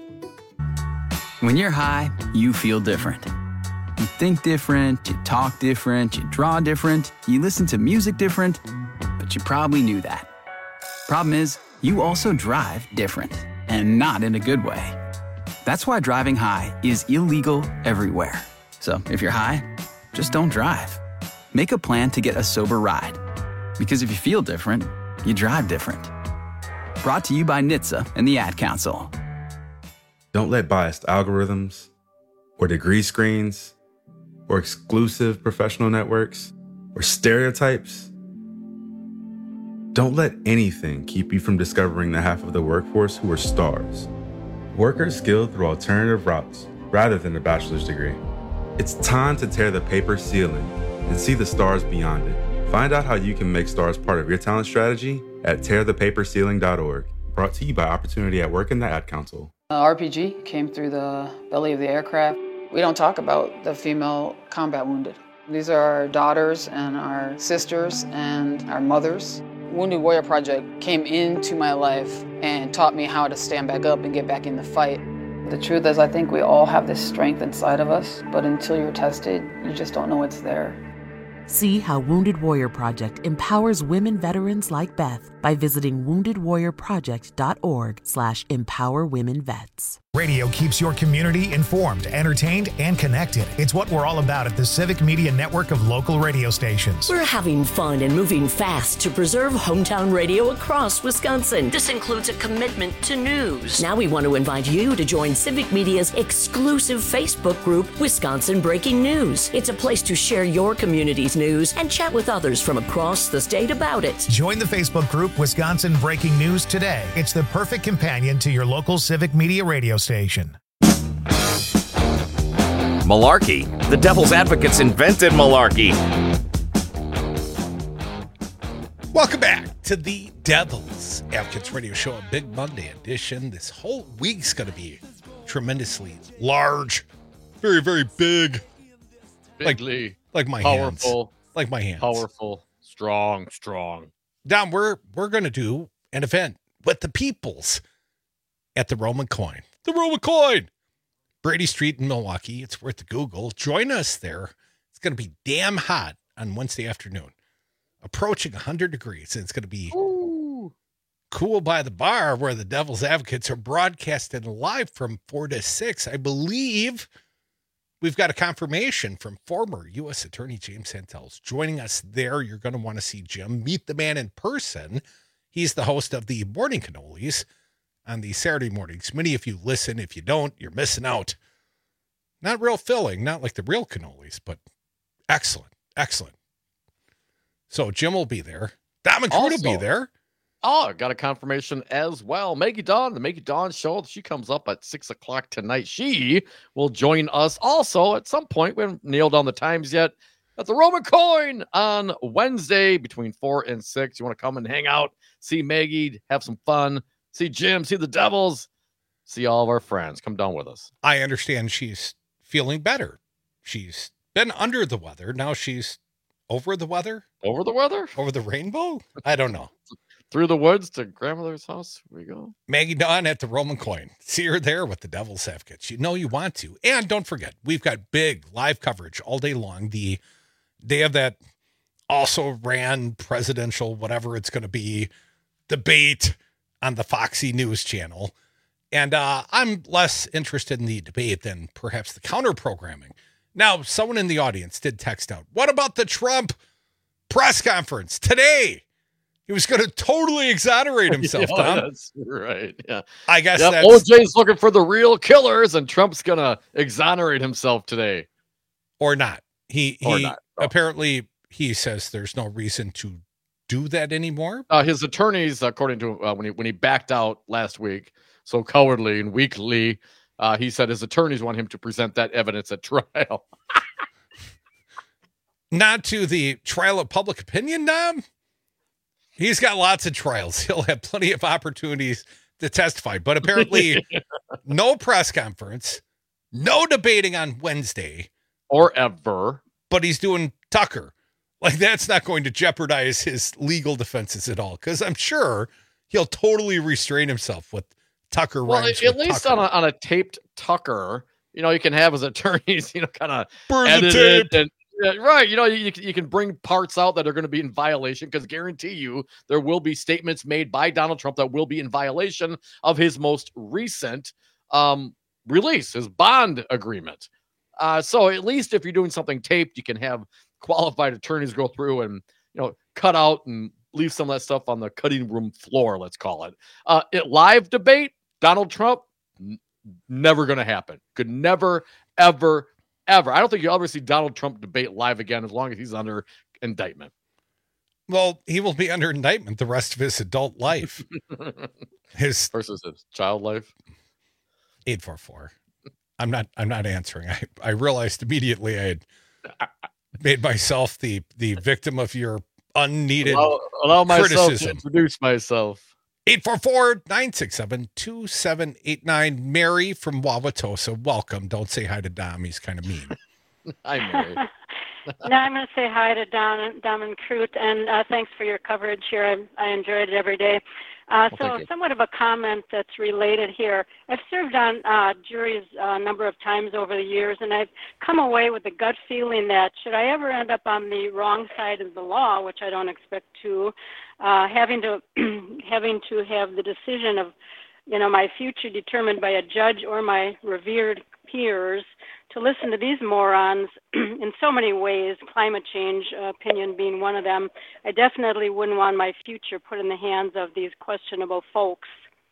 Speaker 15: When you're high, you feel different. You think different, you talk different, you draw different, you listen to music different, but you probably knew that. Problem is, you also drive different, and not in a good way. That's why driving high is illegal everywhere. So if you're high, just don't drive. Make a plan to get a sober ride. Because if you feel different, you drive different. Brought to you by N H T S A and the Ad Council.
Speaker 16: Don't let biased algorithms or degree screens or exclusive professional networks or stereotypes. Don't let anything keep you from discovering the half of the workforce who are stars. Workers skilled through alternative routes rather than a bachelor's degree. It's time to tear the paper ceiling and see the stars beyond it. Find out how you can make stars part of your talent strategy at tear the paper ceiling dot org. Brought to you by Opportunity at Work and the Ad Council.
Speaker 26: Uh, R P G came through the belly of the aircraft. We don't talk about the female combat wounded. These are our daughters and our sisters and our mothers. Wounded Warrior Project came into my life and taught me how to stand back up and get back in the fight. The truth is, I think we all have this strength inside of us, but until you're tested, you just don't know it's there.
Speaker 27: See how Wounded Warrior Project empowers women veterans like Beth by visiting wounded warrior project dot org slash empower women vets.
Speaker 1: Radio keeps your community informed, entertained, and connected. It's what we're all about at the Civic Media Network of local radio stations.
Speaker 6: We're having fun and moving fast to preserve hometown radio across Wisconsin. This includes a commitment to news. Now we want to invite you to join Civic Media's exclusive Facebook group, Wisconsin Breaking News. It's a place to share your community's news and chat with others from across the state about it.
Speaker 1: Join the Facebook group, Wisconsin Breaking News today. It's the perfect companion to your local Civic Media radio station.
Speaker 28: Malarkey. The devil's advocates invented malarkey.
Speaker 22: Welcome back to the Devil's Advocates Radio Show, a Big Monday edition. This whole week's going to be tremendously large, very, very big.
Speaker 23: Bigly.
Speaker 22: Like, like my
Speaker 23: powerful,
Speaker 22: hands. Like my hands.
Speaker 23: Powerful, strong, strong.
Speaker 22: Don, we're, we're going to do an event with the peoples at the Roman Coin. The Roman Coin! Brady Street in Milwaukee. It's worth a Google. Join us there. It's going to be damn hot on Wednesday afternoon. Approaching one hundred degrees. And it's going to be Ooh. cool by the bar where the Devil's Advocates are broadcasted live from four to six. I believe we've got a confirmation from former U S Attorney James Santel's joining us there. You're going to want to see Jim. Meet the man in person. He's the host of the Morning Cannolis on the Saturday mornings. Many of you listen. If you don't, you're missing out. Not real filling, not like the real cannolis, but excellent, excellent. So Jim will be there. Dom and Crew will be there.
Speaker 23: Oh, got a confirmation as well. Maggie Dawn, the Maggie Dawn show. She comes up at six o'clock tonight. She will join us also at some point. We haven't nailed down the times yet. At the Roman Coin on Wednesday between four and six. You want to come and hang out, see Maggie, have some fun. See Jim, see the Devils, see all of our friends. Come down with us.
Speaker 22: I understand she's feeling better. She's been under the weather. Now she's over the weather.
Speaker 23: Over the weather?
Speaker 22: Over the rainbow? I don't know.
Speaker 23: Through the woods to grandmother's house. Here we go.
Speaker 22: Maggie Dawn at the Roman Coin. See her there with the Devil's Advocates. You know you want to. And don't forget, we've got big live coverage all day long. The They have that also ran presidential, whatever it's going to be, debate on the Foxy News channel. And uh, I'm less interested in the debate than perhaps the counter programming. Now, someone in the audience did text out, what about the Trump press conference today? He was going to totally exonerate himself,
Speaker 23: yeah,
Speaker 22: Tom.
Speaker 23: That's right. Yeah.
Speaker 22: I guess
Speaker 23: yep,
Speaker 22: that's...
Speaker 23: O J's looking for the real killers, and Trump's going to exonerate himself today.
Speaker 22: Or not. He,
Speaker 23: or
Speaker 22: he
Speaker 23: not. Oh.
Speaker 22: Apparently, he says there's no reason to do that anymore.
Speaker 23: Uh, his attorneys, according to uh, when he when he backed out last week, so cowardly and weakly, uh, he said his attorneys want him to present that evidence at trial.
Speaker 22: Not to the trial of public opinion, Dom. He's got lots of trials. He'll have plenty of opportunities to testify. But apparently, no press conference, no debating on Wednesday.
Speaker 23: Or ever.
Speaker 22: But he's doing Tucker. Like, that's not going to jeopardize his legal defenses at all. Because I'm sure he'll totally restrain himself with Tucker.
Speaker 23: Well,
Speaker 22: rhymes
Speaker 23: at
Speaker 22: with
Speaker 23: least
Speaker 22: Tucker.
Speaker 23: on a, on a taped Tucker, you know, you can have his attorneys, you know, kind of
Speaker 22: Burn the
Speaker 23: edit
Speaker 22: tape.
Speaker 23: it and Yeah, right. You know, you, you can bring parts out that are going to be in violation because guarantee you there will be statements made by Donald Trump that will be in violation of his most recent um, release, his bond agreement. Uh, so at least if you're doing something taped, you can have qualified attorneys go through and, you know, cut out and leave some of that stuff on the cutting room floor, let's call it. Uh, it live debate, Donald Trump, n- never going to happen. Could never, ever, ever. I don't think you'll ever see Donald Trump debate live again as long as he's under indictment.
Speaker 22: Well, he will be under indictment the rest of his adult life. His
Speaker 23: versus his child life.
Speaker 22: eight four four. I'm not I'm not answering. I, I realized immediately I had made myself the the victim of your unneeded
Speaker 23: allow, allow myself
Speaker 22: criticism.
Speaker 23: to introduce myself.
Speaker 22: eight four four, nine six seven, two seven eight nine. Mary from Wauwatosa, welcome. Don't say hi to Dom. He's kind of mean.
Speaker 23: Hi, Mary.
Speaker 2: No, I'm going to say hi to Dom, Dom and Crute, and uh, thanks for your coverage here. I, I enjoyed it every day. Uh,
Speaker 23: well,
Speaker 2: so somewhat of a comment that's related here. I've served on uh, juries a number of times over the years, and I've come away with the gut feeling that should I ever end up on the wrong side of the law, which I don't expect to, uh, having to having to have the decision of, you know, my future determined by a judge or my revered peers, to listen to these morons in so many ways, climate change uh, opinion being one of them, I definitely wouldn't want my future put in the hands of these questionable folks.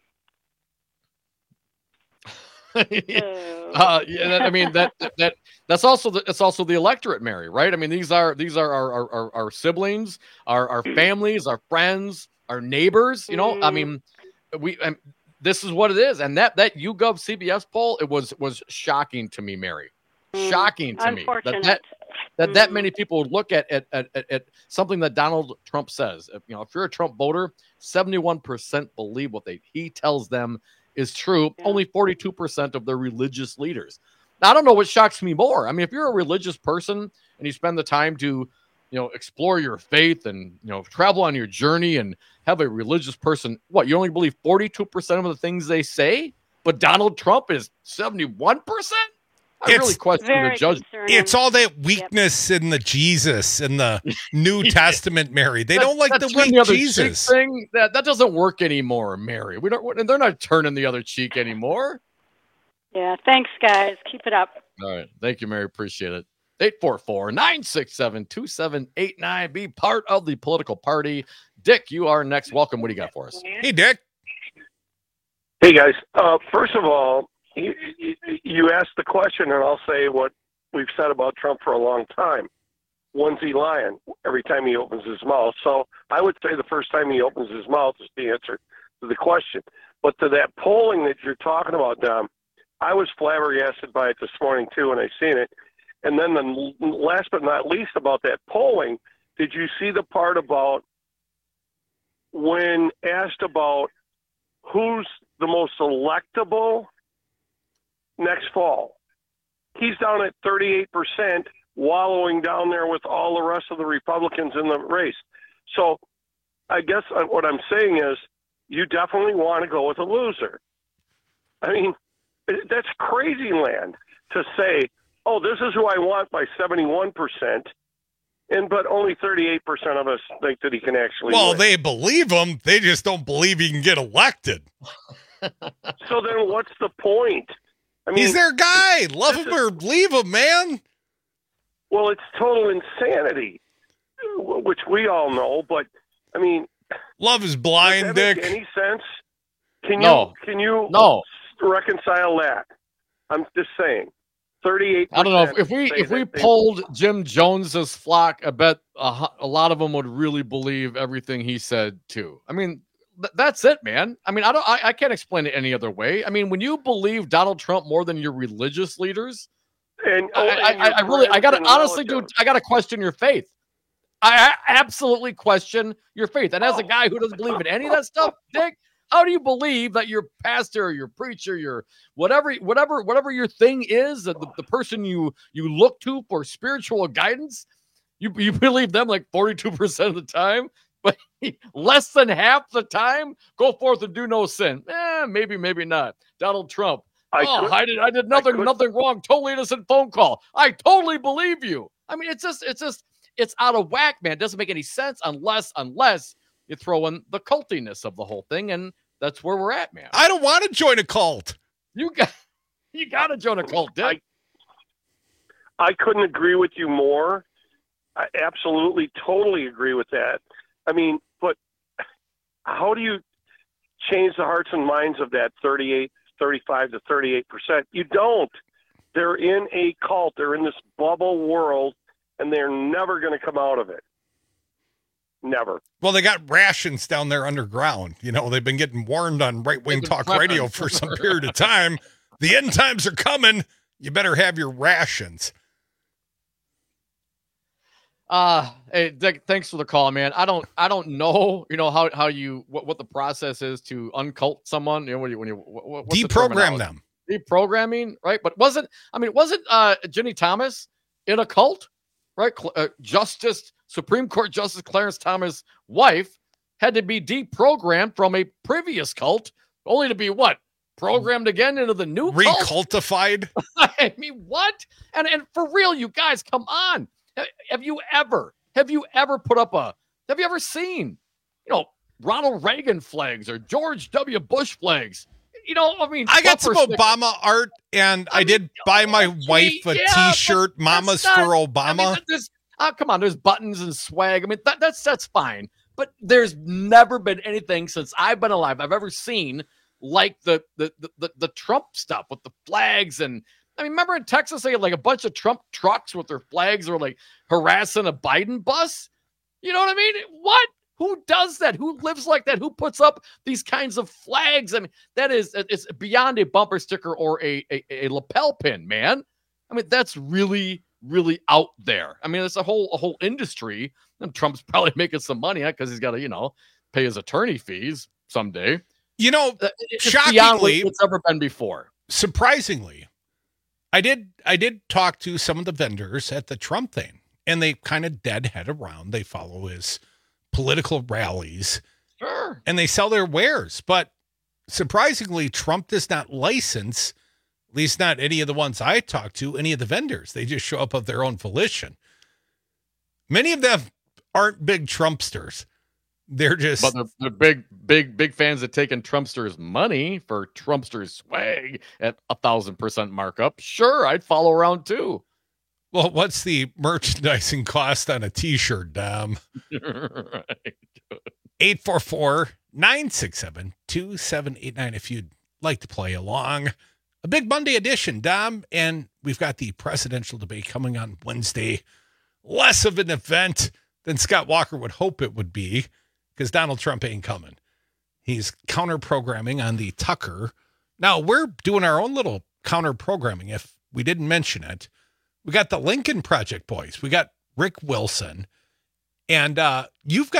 Speaker 23: uh, yeah, that, I mean that that that's also the, it's also the electorate, Mary, right? I mean these are these are our our, our, our siblings, our our families, our friends, our neighbors. You know, mm. I mean, we. Um, This is what it is, and that that YouGov C B S poll, it was was shocking to me, Mary, mm, shocking to me that that that, mm. that many people would look at at, at at something that Donald Trump says. If, you know, if you're a Trump voter, seventy-one percent believe what they he tells them is true. Yeah. Only forty-two percent of their religious leaders. Now, I don't know what shocks me more. I mean, if you're a religious person and you spend the time to, you know, explore your faith and, you know, travel on your journey and have a religious person, what, you only believe forty-two percent of the things they say, but Donald Trump is seventy-one percent? I
Speaker 22: It's
Speaker 23: really question the judge.
Speaker 2: concerning.
Speaker 22: It's all that weakness yep. in the Jesus in the New yeah. Testament, Mary. They
Speaker 23: that,
Speaker 22: don't like the weak
Speaker 23: the other
Speaker 22: Jesus
Speaker 23: cheek thing. That that doesn't work anymore, Mary. We don't. They're not turning the other cheek anymore.
Speaker 2: Yeah. Thanks, guys. Keep it up.
Speaker 23: All right. Thank you, Mary. Appreciate it. eight four four, nine six seven, two seven eight nine. Be part of the political party. Dick, you are next. Welcome. What do you got for us?
Speaker 22: Hey, Dick.
Speaker 3: Hey, guys. Uh, first of all, you, you asked the question, and I'll say what we've said about Trump for a long time. When's he lying? Every time he opens his mouth. So I would say the first time he opens his mouth is the answer to the question. But to that polling that you're talking about, Dom, I was flabbergasted by it this morning, too, when I seen it. And then the last but not least about that polling, did you see the part about when asked about who's the most electable next fall. He's down at thirty-eight percent, wallowing down there with all the rest of the Republicans in the race. So I guess what I'm saying is you definitely want to go with a loser. I mean, that's crazy land to say, oh, this is who I want by seventy-one percent, and but only thirty-eight percent of us think that he can actually
Speaker 22: Well,
Speaker 3: win.
Speaker 22: they believe him. They just don't believe he can get elected.
Speaker 3: So then what's the point? I mean,
Speaker 22: he's their guy. Love him
Speaker 3: is,
Speaker 22: or leave him, man.
Speaker 3: Well, it's total insanity, which we all know, but I mean,
Speaker 22: love is blind,
Speaker 3: does that
Speaker 22: Dick.
Speaker 3: make any sense? Can
Speaker 23: No.
Speaker 3: you can you
Speaker 23: No.
Speaker 3: reconcile that? I'm just saying. thirty-eight.
Speaker 23: I don't know if, if we if we polled Jim Jones's flock, I bet a, hu- a lot of them would really believe everything he said too. I mean, th- that's it, man. I mean, I don't, I, I can't explain it any other way. I mean, when you believe Donald Trump more than your religious leaders,
Speaker 3: and,
Speaker 23: I,
Speaker 3: oh,
Speaker 23: I,
Speaker 3: and
Speaker 23: I, I really, I got to
Speaker 3: and
Speaker 23: honestly, dude,
Speaker 3: relatives.
Speaker 23: I got to question your faith. I, I absolutely question your faith. And as a guy who doesn't believe in any of that stuff, Dick, how do you believe that your pastor, or your preacher, your whatever, whatever, whatever your thing is, the, the person you you look to for spiritual guidance, you you believe them like forty-two percent of the time, but less than half the time, go forth and do no sin. Eh, maybe, maybe not. Donald Trump.
Speaker 3: I
Speaker 23: oh,
Speaker 3: could-
Speaker 23: I did I did nothing,
Speaker 3: could-
Speaker 23: nothing wrong. Totally innocent phone call. I totally believe you. I mean, it's just, it's just, it's out of whack, man. It doesn't make any sense unless, unless you throw in the cultiness of the whole thing, and that's where we're at, man.
Speaker 22: I don't want to join a cult.
Speaker 23: You got, you got to join a cult, Dick.
Speaker 3: I couldn't agree with you more. I absolutely, totally agree with that. I mean, but how do you change the hearts and minds of that thirty-eight, thirty-five to thirty-eight percent? You don't. They're in a cult. They're in this bubble world, and they're never going to come out of it. Never.
Speaker 22: Well, they got rations down there underground. You know, they've been getting warned on right-wing
Speaker 23: They've been
Speaker 22: talk radio
Speaker 23: prepping.
Speaker 22: for some period of time. The end times are coming. You better have your rations.
Speaker 23: Uh, hey, Dick, thanks for the call, man. I don't, I don't know, you know, how, how you, what, what the process is to uncult someone, you know, when you, when you, what, what's the
Speaker 22: Deprogram
Speaker 23: terminology?
Speaker 22: them.
Speaker 23: Deprogramming, right? But wasn't, I mean, wasn't, uh, Ginny Thomas in a cult, right? Cl- uh, Justice, Supreme Court Justice Clarence Thomas' wife had to be deprogrammed from a previous cult, only to be what? Programmed again into the new cult?
Speaker 22: Recultified.
Speaker 23: I mean, what? And, and for real, you guys, come on. Have you ever, have you ever put up a, have you ever seen, you know, Ronald Reagan flags or George W. Bush flags? You know, I mean,
Speaker 22: I got some
Speaker 23: bumper stickers.
Speaker 22: Obama art, and I, did buy my wife a
Speaker 23: yeah, but
Speaker 22: T-shirt, Mama's
Speaker 23: that's not-
Speaker 22: for Obama.
Speaker 23: I mean, there's, oh, come on, there's buttons and swag. I mean, that, that's that's fine. But there's never been anything since I've been alive I've ever seen like the the the, the, the Trump stuff with the flags. And I mean, remember in Texas, they had like a bunch of Trump trucks with their flags or like harassing a Biden bus. You know what I mean? What? Who does that? Who lives like that? Who puts up these kinds of flags? I mean, that is, it's beyond a bumper sticker or a, a, a lapel pin, man. I mean, that's really, really out there. I mean, it's a whole, a whole industry. And Trump's probably making some money because he's got to, you know, pay his attorney fees someday.
Speaker 22: You know,
Speaker 23: It's beyond what
Speaker 22: shockingly,
Speaker 23: it's ever been before.
Speaker 22: surprisingly, I did I did talk to some of the vendors at the Trump thing, and they kind of deadhead around. They follow his political rallies,
Speaker 23: Sure.
Speaker 22: and they sell their wares. But surprisingly, Trump does not license, at least not any of the ones I talked to, any of the vendors. They just show up of their own volition. Many of them aren't big Trumpsters. They're just
Speaker 23: But they're, they're big, big, big fans of taking Trumpsters' money for Trumpsters' swag at a thousand percent markup. Sure, I'd follow around too.
Speaker 22: well, what's the merchandising cost on a T-shirt, Dom?
Speaker 23: Right.
Speaker 22: eight four four, nine six seven, two seven eight nine if you'd like to play along. A big Monday edition, Dom, and we've got the presidential debate coming on Wednesday. Less of an event than Scott Walker would hope it would be because Donald Trump ain't coming. He's counter-programming on the Tucker. Now, we're doing our own little counter-programming, if we didn't mention it. We got the Lincoln Project boys. We got Rick Wilson. And uh, you've got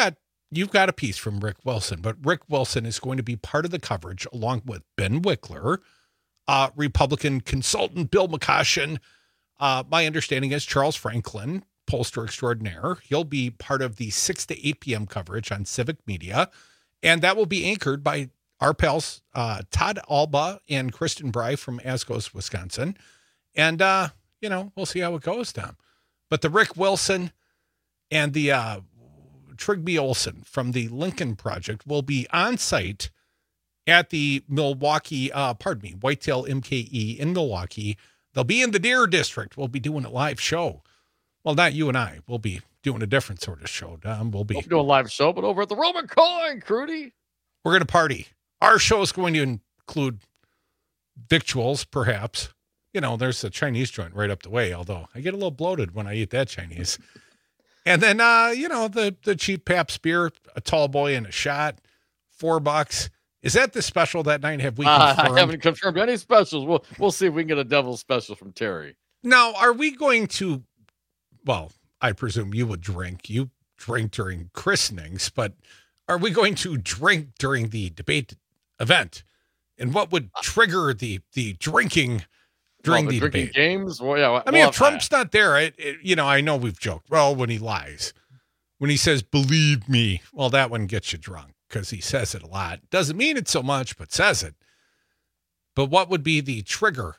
Speaker 22: you've got a piece from Rick Wilson, but Rick Wilson is going to be part of the coverage along with Ben Wickler, uh, Republican consultant Bill McCoshen. Uh, my understanding is Charles Franklin, pollster extraordinaire. He'll be part of the six to eight p.m. coverage on Civic Media, and that will be anchored by our pals uh, Todd Alba and Kristen Bry from Ascos, Wisconsin. And, uh, you know, we'll see how it goes, Tom. But the Rick Wilson and the uh, Trigby Olson from the Lincoln Project will be on site at the Milwaukee, uh, pardon me, Whitetail M K E in Milwaukee. They'll be in the Deer District. We'll be doing a live show. Well, not you and I. We'll be doing a different sort of show, Tom. We'll be
Speaker 23: We'll do a live show, but over at the Roman Coin, Crudy.
Speaker 22: We're going to party. Our show is going to include victuals, perhaps. You know, there's a Chinese joint right up the way, although I get a little bloated when I eat that Chinese. And then, uh, you know, the, the cheap Pabst beer, a tall boy and a shot, four bucks. Is that the special that night? Have we confirmed?
Speaker 23: Uh, I haven't confirmed any specials. We'll, we'll see if we can get a devil's special from Terry.
Speaker 22: Now, are we going to, well, I presume you would drink. You drink during christenings, but are we going to drink during the debate event? And what would trigger the the drinking during
Speaker 23: well, the,
Speaker 22: the
Speaker 23: drinking
Speaker 22: debate?
Speaker 23: Games? Well, yeah.
Speaker 22: I mean,
Speaker 23: well,
Speaker 22: if Trump's not there, it, it, you know, I know we've joked. Well, when he lies, when he says, believe me, well, that one gets you drunk because he says it a lot. Doesn't mean it so much, but says it. But what would be the trigger?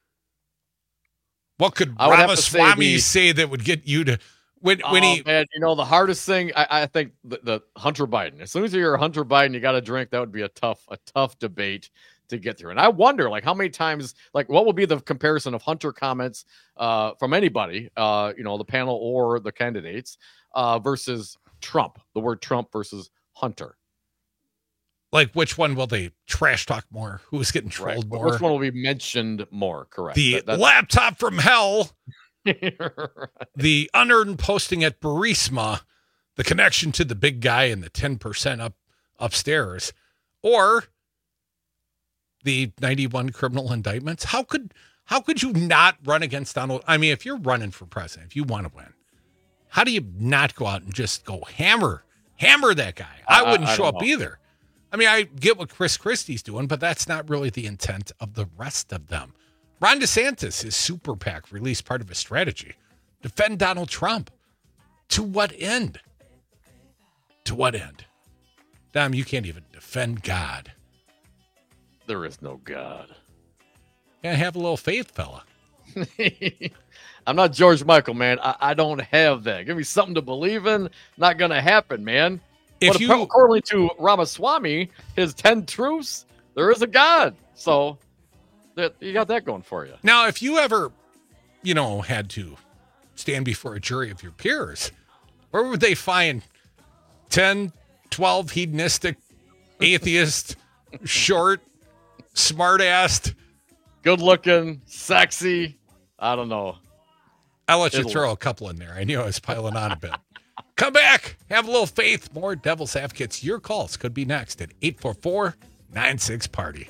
Speaker 22: What could Ramaswamy say, say that would get you to, when,
Speaker 23: oh,
Speaker 22: when he,
Speaker 23: man, you know, the hardest thing, I, I think the, the Hunter Biden, as soon as you're Hunter Biden, you got to drink. That would be a tough, a tough debate to get through. And I wonder, like, how many times, like, what will be the comparison of Hunter comments uh, from anybody, uh, you know, the panel or the candidates uh, versus Trump, the word Trump versus Hunter.
Speaker 22: Like, which one will they trash talk more? Who's getting trolled
Speaker 23: right.
Speaker 22: more?
Speaker 23: Which one will be mentioned more? Correct.
Speaker 22: The
Speaker 23: that,
Speaker 22: laptop from hell,
Speaker 23: right.
Speaker 22: The unearned posting at Burisma, the connection to the big guy and the ten percent up upstairs, or the ninety-one criminal indictments. How could how could you not run against Donald? I mean, if you're running for president, if you want to win, how do you not go out and just go hammer, hammer that guy? I, I wouldn't I, I show up know. either. I mean, I get what Chris Christie's doing, but that's not really the intent of the rest of them. Ron DeSantis, his super PAC, released part of his strategy. Defend Donald Trump. To what end? To what end? Dom, you can't even defend God.
Speaker 23: There is no God.
Speaker 22: Yeah, have a little faith, fella.
Speaker 23: I'm not George Michael, man. I, I don't have that. Give me something to believe in. Not going to happen, man. If but you, according to Ramaswamy, his ten truths, there is a God. So that you got that going for you.
Speaker 22: Now, if you ever, you know, had to stand before a jury of your peers, where would they find ten, twelve hedonistic, atheist, short, smart-assed,
Speaker 23: good-looking, sexy? I don't know.
Speaker 22: I'll let you It'll throw a couple in there. I knew I was piling on a bit. Come back. Have a little faith. More Devil's Advocates. Your calls could be next at eight four four, nine six, party.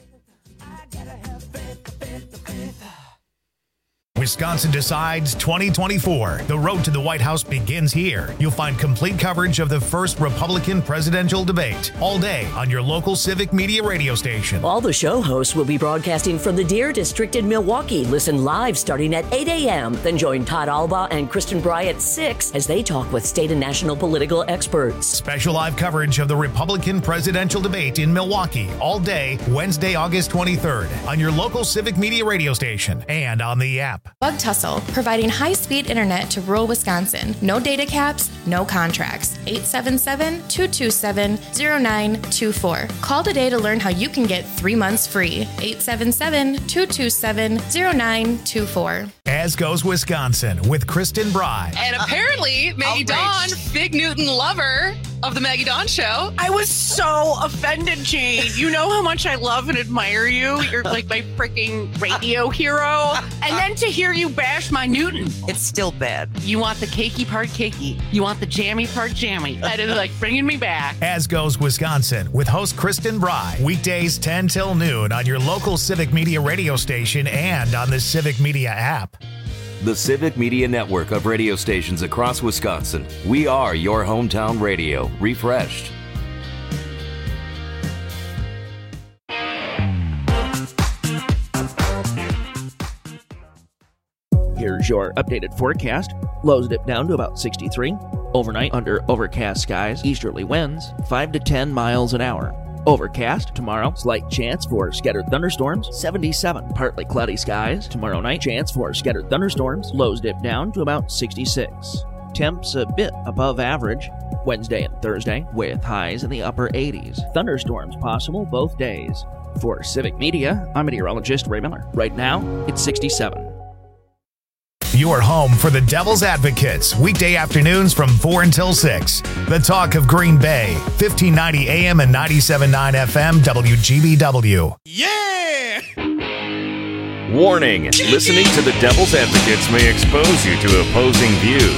Speaker 1: Wisconsin Decides twenty twenty-four. The road to the White House begins here. You'll find complete coverage of the first Republican presidential debate all day on your local Civic Media radio station.
Speaker 6: All the show hosts will be broadcasting from the Deer District in Milwaukee. Listen live starting at eight a.m. Then join Todd Alba and Kristen Bry at six as they talk with state and national political experts.
Speaker 1: Special live coverage of the Republican presidential debate in Milwaukee all day Wednesday, August twenty-third on your local Civic Media radio station and on the app.
Speaker 4: Bug Tussle, providing high-speed internet to rural Wisconsin. No data caps, no contracts. eight seven seven, two two seven, zero nine two four. Call today to learn how you can get three months free. eight seven seven, two two seven, zero nine two four.
Speaker 1: As Goes Wisconsin with Kristen Bry.
Speaker 5: And apparently, Maggie Dawn, Big Newton lover of the Maggie Dawn Show.
Speaker 17: I was so offended, Jane. You know how much I love and admire you. You're like my freaking radio hero. And then to hear you bash my Newton.
Speaker 18: It's still bad.
Speaker 17: You want the cakey part cakey. You want the jammy part jammy. That is like bringing me back.
Speaker 1: As Goes Wisconsin with host Kristen Bry. Weekdays ten till noon on your local Civic Media radio station and on the Civic Media app.
Speaker 28: the Civic Media Network of radio stations across Wisconsin. We are your hometown radio, refreshed.
Speaker 7: Here's your updated forecast. Lows dip down to about sixty-three. Overnight, under overcast skies, easterly winds, five to ten miles an hour. Overcast tomorrow, slight chance for scattered thunderstorms, seventy-seven. Partly cloudy skies tomorrow night, chance for scattered thunderstorms, lows dip down to about sixty-six. Temps a bit above average Wednesday and Thursday, with highs in the upper eighties. Thunderstorms possible both days. For Civic Media, I'm meteorologist Ray Miller. Right now, it's sixty-seven.
Speaker 1: Your home for the Devil's Advocates, weekday afternoons from four until six. The talk of Green Bay, fifteen ninety A M and ninety-seven point nine F M, W G B W.
Speaker 22: Yeah!
Speaker 28: Warning, listening to the Devil's Advocates may expose you to opposing views.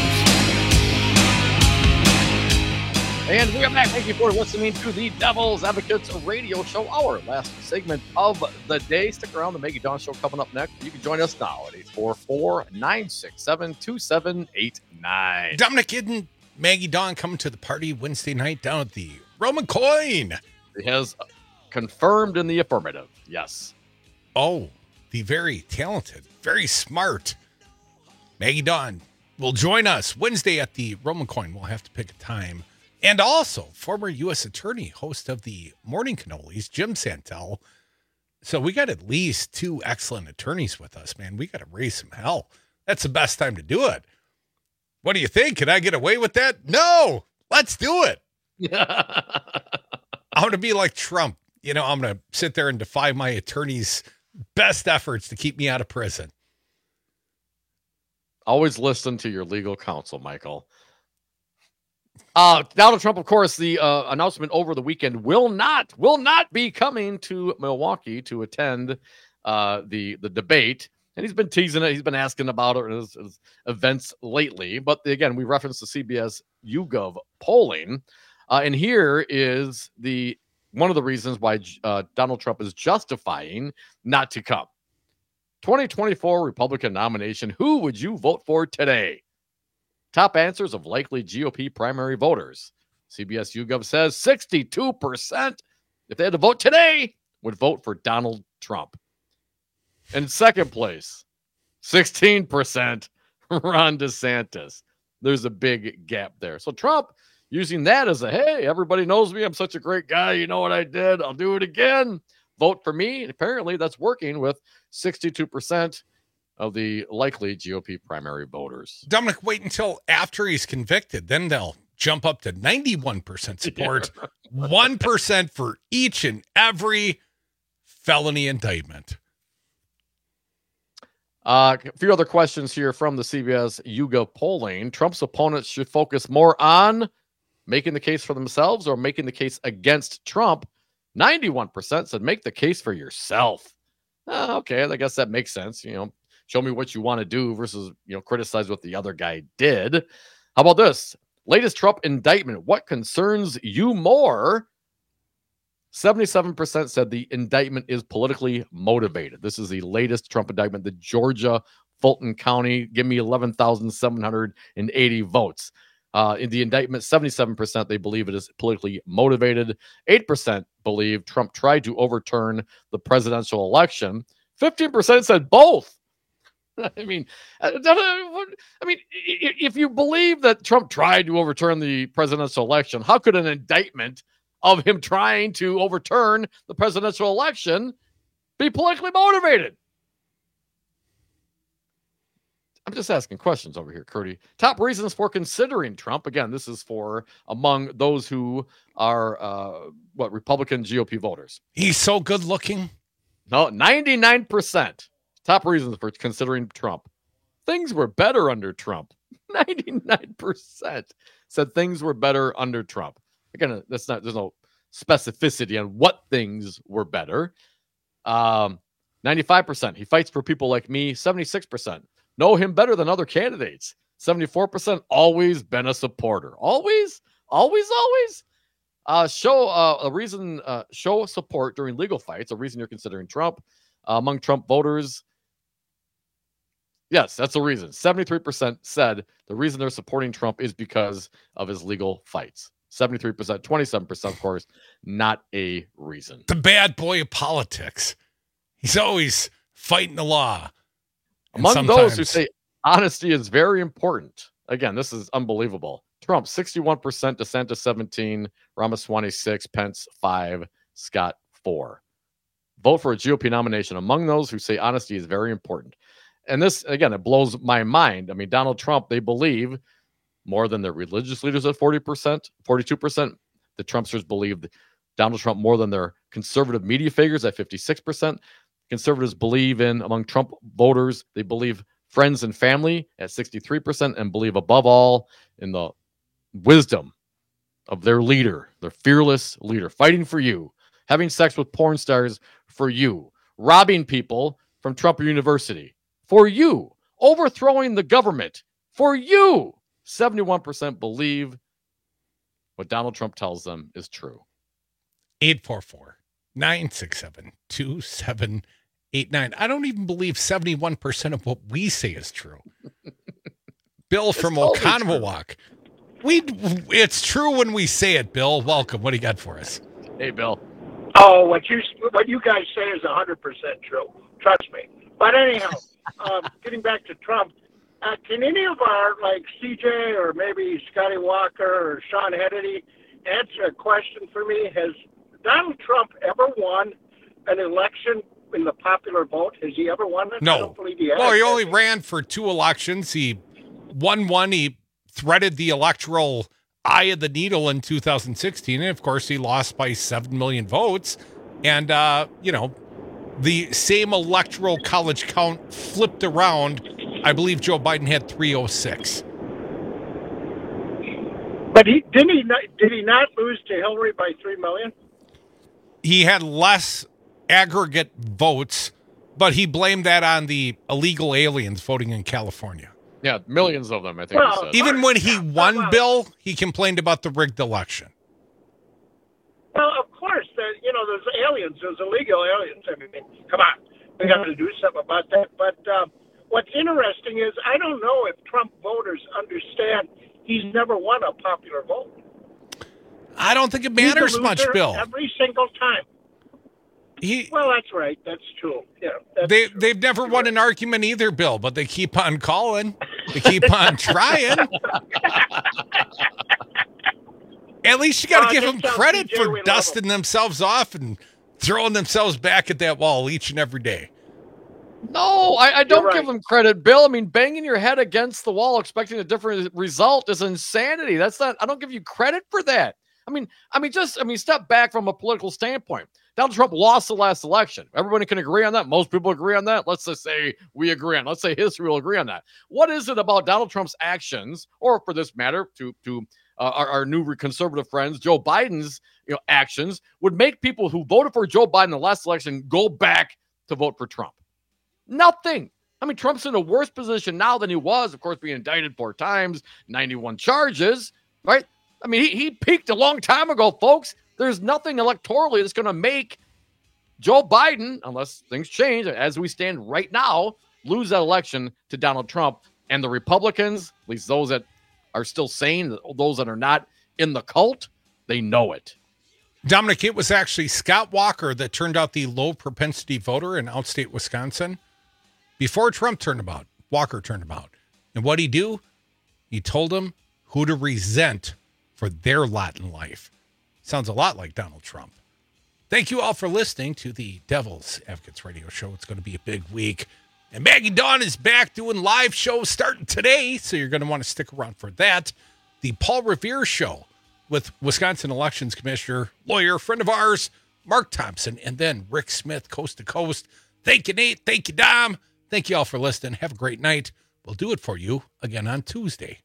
Speaker 23: And we are back. Thank you for listening to the Devil's Advocates radio show, our last segment of the day. Stick around. The Maggie Dawn Show coming up next. You can join us now at eight four four, nine six seven, two seven eight nine.
Speaker 22: Dominic Idden, Maggie Dawn coming to the party Wednesday night down at the Roman Coin.
Speaker 23: It has confirmed in the affirmative. Yes.
Speaker 22: Oh, the very talented, very smart Maggie Dawn will join us Wednesday at the Roman Coin. We'll have to pick a time. And also, former U S attorney, host of the Morning Cannolis, Jim Santel. So we got at least two excellent attorneys with us, man. We got to raise some hell. That's the best time to do it. What do you think? Can I get away with that? No, let's do it. I'm going to be like Trump. You know, I'm going to sit there and defy my attorney's best efforts to keep me out of prison.
Speaker 23: Always listen to your legal counsel, Michael. Uh, Donald Trump, of course, the uh, announcement over the weekend will not will not be coming to Milwaukee to attend uh, the the debate. And he's been teasing it. He's been asking about it in his, his events lately. But again, we referenced the C B S YouGov polling. Uh, and here is the one of the reasons why uh, Donald Trump is justifying not to come. twenty twenty-four Republican nomination. Who would you vote for today? Top answers of likely G O P primary voters. C B S YouGov says sixty-two percent, if they had to vote today, would vote for Donald Trump. In second place, sixteen percent Ron DeSantis. There's a big gap there. So Trump using that as a, hey, everybody knows me. I'm such a great guy. You know what I did? I'll do it again. Vote for me. And apparently that's working with sixty-two percent of the likely G O P primary voters.
Speaker 22: Dominic, wait until after he's convicted. Then they'll jump up to ninety-one percent support, yeah. one percent for each and every felony indictment.
Speaker 23: Uh, a few other questions here from the C B S YouGov polling. Trump's opponents should focus more on making the case for themselves or making the case against Trump. ninety-one percent said make the case for yourself. Uh, okay, I guess that makes sense. You know, show me what you want to do versus, you know, criticize what the other guy did. How about this? Latest Trump indictment. What concerns you more? seventy-seven percent said the indictment is politically motivated. This is the latest Trump indictment, the Georgia Fulton County. Give me eleven thousand seven hundred eighty votes. Uh, in the indictment, seventy-seven percent they believe it is politically motivated. eight percent believe Trump tried to overturn the presidential election. fifteen percent said both. I mean, I mean, if you believe that Trump tried to overturn the presidential election, how could an indictment of him trying to overturn the presidential election be politically motivated? I'm just asking questions over here, Curdy. Top reasons for considering Trump. Again, this is for among those who are, uh, what, Republican G O P voters.
Speaker 22: He's so good looking.
Speaker 23: No, ninety-nine percent. Top reasons for considering Trump. Things were better under Trump. ninety-nine percent said things were better under Trump. Again, that's not, there's no specificity on what things were better. Um, ninety-five percent. He fights for people like me. seventy-six percent. Know him better than other candidates. seventy-four percent. Always been a supporter. Always, always, always. Uh, show uh, a reason, uh, show support during legal fights. A reason you're considering Trump. Uh, among Trump voters, Yes, that's the reason. seventy-three percent said the reason they're supporting Trump is because of his legal fights. seventy-three percent, twenty-seven percent, of course, not a reason.
Speaker 22: The bad boy of politics. He's always fighting the law. And
Speaker 23: Among
Speaker 22: sometimes...
Speaker 23: those who say honesty is very important. Again, this is unbelievable. Trump, sixty-one percent, DeSantis, seventeen, Ramaswamy, six, Pence, five, Scott, four. Vote for a G O P nomination. Among those who say honesty is very important. And this, again, it blows my mind. I mean, Donald Trump, they believe more than their religious leaders at forty percent, forty-two percent. The Trumpsters believe Donald Trump more than their conservative media figures at fifty-six percent. Conservatives believe in, among Trump voters, they believe friends and family at sixty-three percent, and believe above all in the wisdom of their leader, their fearless leader, fighting for you, having sex with porn stars for you, robbing people from Trump University for you, overthrowing the government for you. seventy-one percent believe what Donald Trump tells them is true.
Speaker 22: eight four four, nine six seven, two seven eight nine. I don't even believe seventy-one percent of what we say is true. Bill from Oconomowoc. We, it's true when we say it, Bill. Welcome. What do you got for us?
Speaker 23: Hey, Bill.
Speaker 8: Oh, what you what you guys say is one hundred percent true. Trust me. But anyhow, uh, getting back to Trump, uh, can any of our, like C J or maybe Scotty Walker or Sean Hannity, answer a question for me? Has Donald Trump ever won an election in the popular vote? Has he ever won it?
Speaker 22: No.
Speaker 8: I don't believe he has.
Speaker 22: Well, he only ran for two elections. He won one. He threaded the electoral eye of the needle in two thousand sixteen. And, of course, he lost by seven million votes. And, uh, you know, the same electoral college count flipped around. I believe Joe Biden had three oh six.
Speaker 8: But he didn't he not, did he not lose to Hillary by three million?
Speaker 22: He had less aggregate votes, but he blamed that on the illegal aliens voting in California.
Speaker 23: Yeah, millions of them, I think.
Speaker 8: Well,
Speaker 23: he said.
Speaker 22: Even when he won,
Speaker 8: well,
Speaker 22: Bill, he complained about the rigged election.
Speaker 8: Well, of course, the, you know, those aliens, those illegal aliens. I mean, come on, we got to do something about that. But uh, what's interesting is I don't know if Trump voters understand he's never won a popular vote.
Speaker 22: I don't think it matters
Speaker 8: He's a
Speaker 22: much,
Speaker 8: loser
Speaker 22: Bill.
Speaker 8: Every single time.
Speaker 22: He,
Speaker 8: well, that's right. That's true. Yeah, that's
Speaker 22: they
Speaker 8: true.
Speaker 22: they've never won an argument either, Bill, but they keep on calling. They keep on trying. At least you got to
Speaker 8: Uh,
Speaker 22: give
Speaker 8: just
Speaker 22: them
Speaker 8: tell
Speaker 22: credit
Speaker 8: C J we
Speaker 22: for
Speaker 8: love
Speaker 22: dusting themselves off and throwing themselves back at that wall each and every day.
Speaker 23: No, I, I don't
Speaker 8: You're
Speaker 23: give
Speaker 8: right.
Speaker 23: him credit, Bill. I mean, banging your head against the wall expecting a different result is insanity. That's not, I don't give you credit for that. I mean, I mean, just, I mean, step back from a political standpoint. Donald Trump lost the last election. Everybody can agree on that. Most people agree on that. Let's just say we agree on. Let's say history will agree on that. What is it about Donald Trump's actions, or for this matter, to to uh, our, our new conservative friends, Joe Biden's you know actions, would make people who voted for Joe Biden in the last election go back to vote for Trump? Nothing. I mean, Trump's in a worse position now than he was, of course, being indicted four times, ninety-one charges, right? I mean, he, he peaked a long time ago, folks. There's nothing electorally that's going to make Joe Biden, unless things change, as we stand right now, lose that election to Donald Trump. And the Republicans, at least those that are still sane, those that are not in the cult, they know it.
Speaker 22: Dominic, it was actually Scott Walker that turned out the low propensity voter in outstate Wisconsin. Before Trump turned him out, Walker turned him out. And what'd he do? He told him who to resent for their lot in life. Sounds a lot like Donald Trump. Thank you all for listening to the Devil's Advocates Radio Show. It's going to be a big week. And Maggie Dawn is back doing live shows starting today, so you're going to want to stick around for that. The Paul Revere Show with Wisconsin Elections Commissioner, lawyer, friend of ours, Mark Thompson, and then Rick Smith, coast to coast. Thank you, Nate. Thank you, Dom. Thank you all for listening. Have a great night. We'll do it for you again on Tuesday.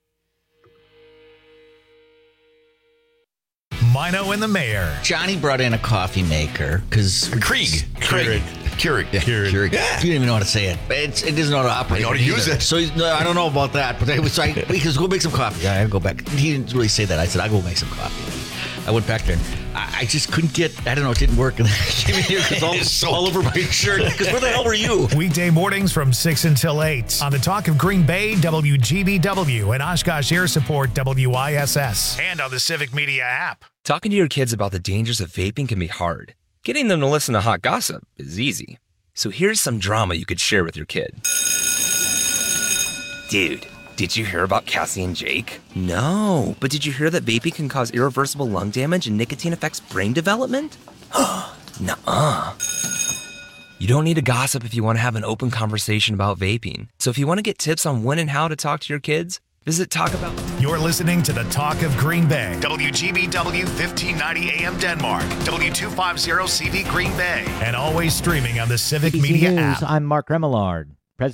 Speaker 1: Mino and the Mayor.
Speaker 12: Johnny brought in a coffee maker because
Speaker 18: Krieg.
Speaker 12: Krieg.
Speaker 18: Keurig.
Speaker 12: Yeah,
Speaker 18: Keurig.
Speaker 12: Keurig.
Speaker 18: Yeah.
Speaker 12: You don't even know how to say it. It's, it doesn't know how to operate.
Speaker 18: I know how to use
Speaker 12: either.
Speaker 18: it.
Speaker 12: So he's, no, I don't know about that, but I was like, because go make some coffee. I go back. He didn't really say that. I said, I'll go make some coffee. I went back there. I, I just couldn't get, I don't know, it didn't work. And I came in here because all, so all over my shirt. Because where the hell were you?
Speaker 1: Weekday mornings from six until eight on the Talk of Green Bay, W G B W, and Oshkosh Air Support, W I S S, and on the Civic Media app.
Speaker 10: Talking to your kids about the dangers of vaping can be hard. Getting them to listen to hot gossip is easy. So here's some drama you could share with your kid. Dude, did you hear about Cassie and Jake? No, but did you hear that vaping can cause irreversible lung damage and nicotine affects brain development? Nuh-uh. You don't need to gossip if you want to have an open conversation about vaping. So if you want to get tips on when and how to talk to your kids, visit Talk About...
Speaker 1: You're listening to the Talk of Green Bay. W G B W fifteen ninety A M Denmark. W two fifty C V Green Bay. And always streaming on the Civic
Speaker 11: A B C
Speaker 1: Media
Speaker 11: News,
Speaker 1: app.
Speaker 11: I'm Mark Remillard.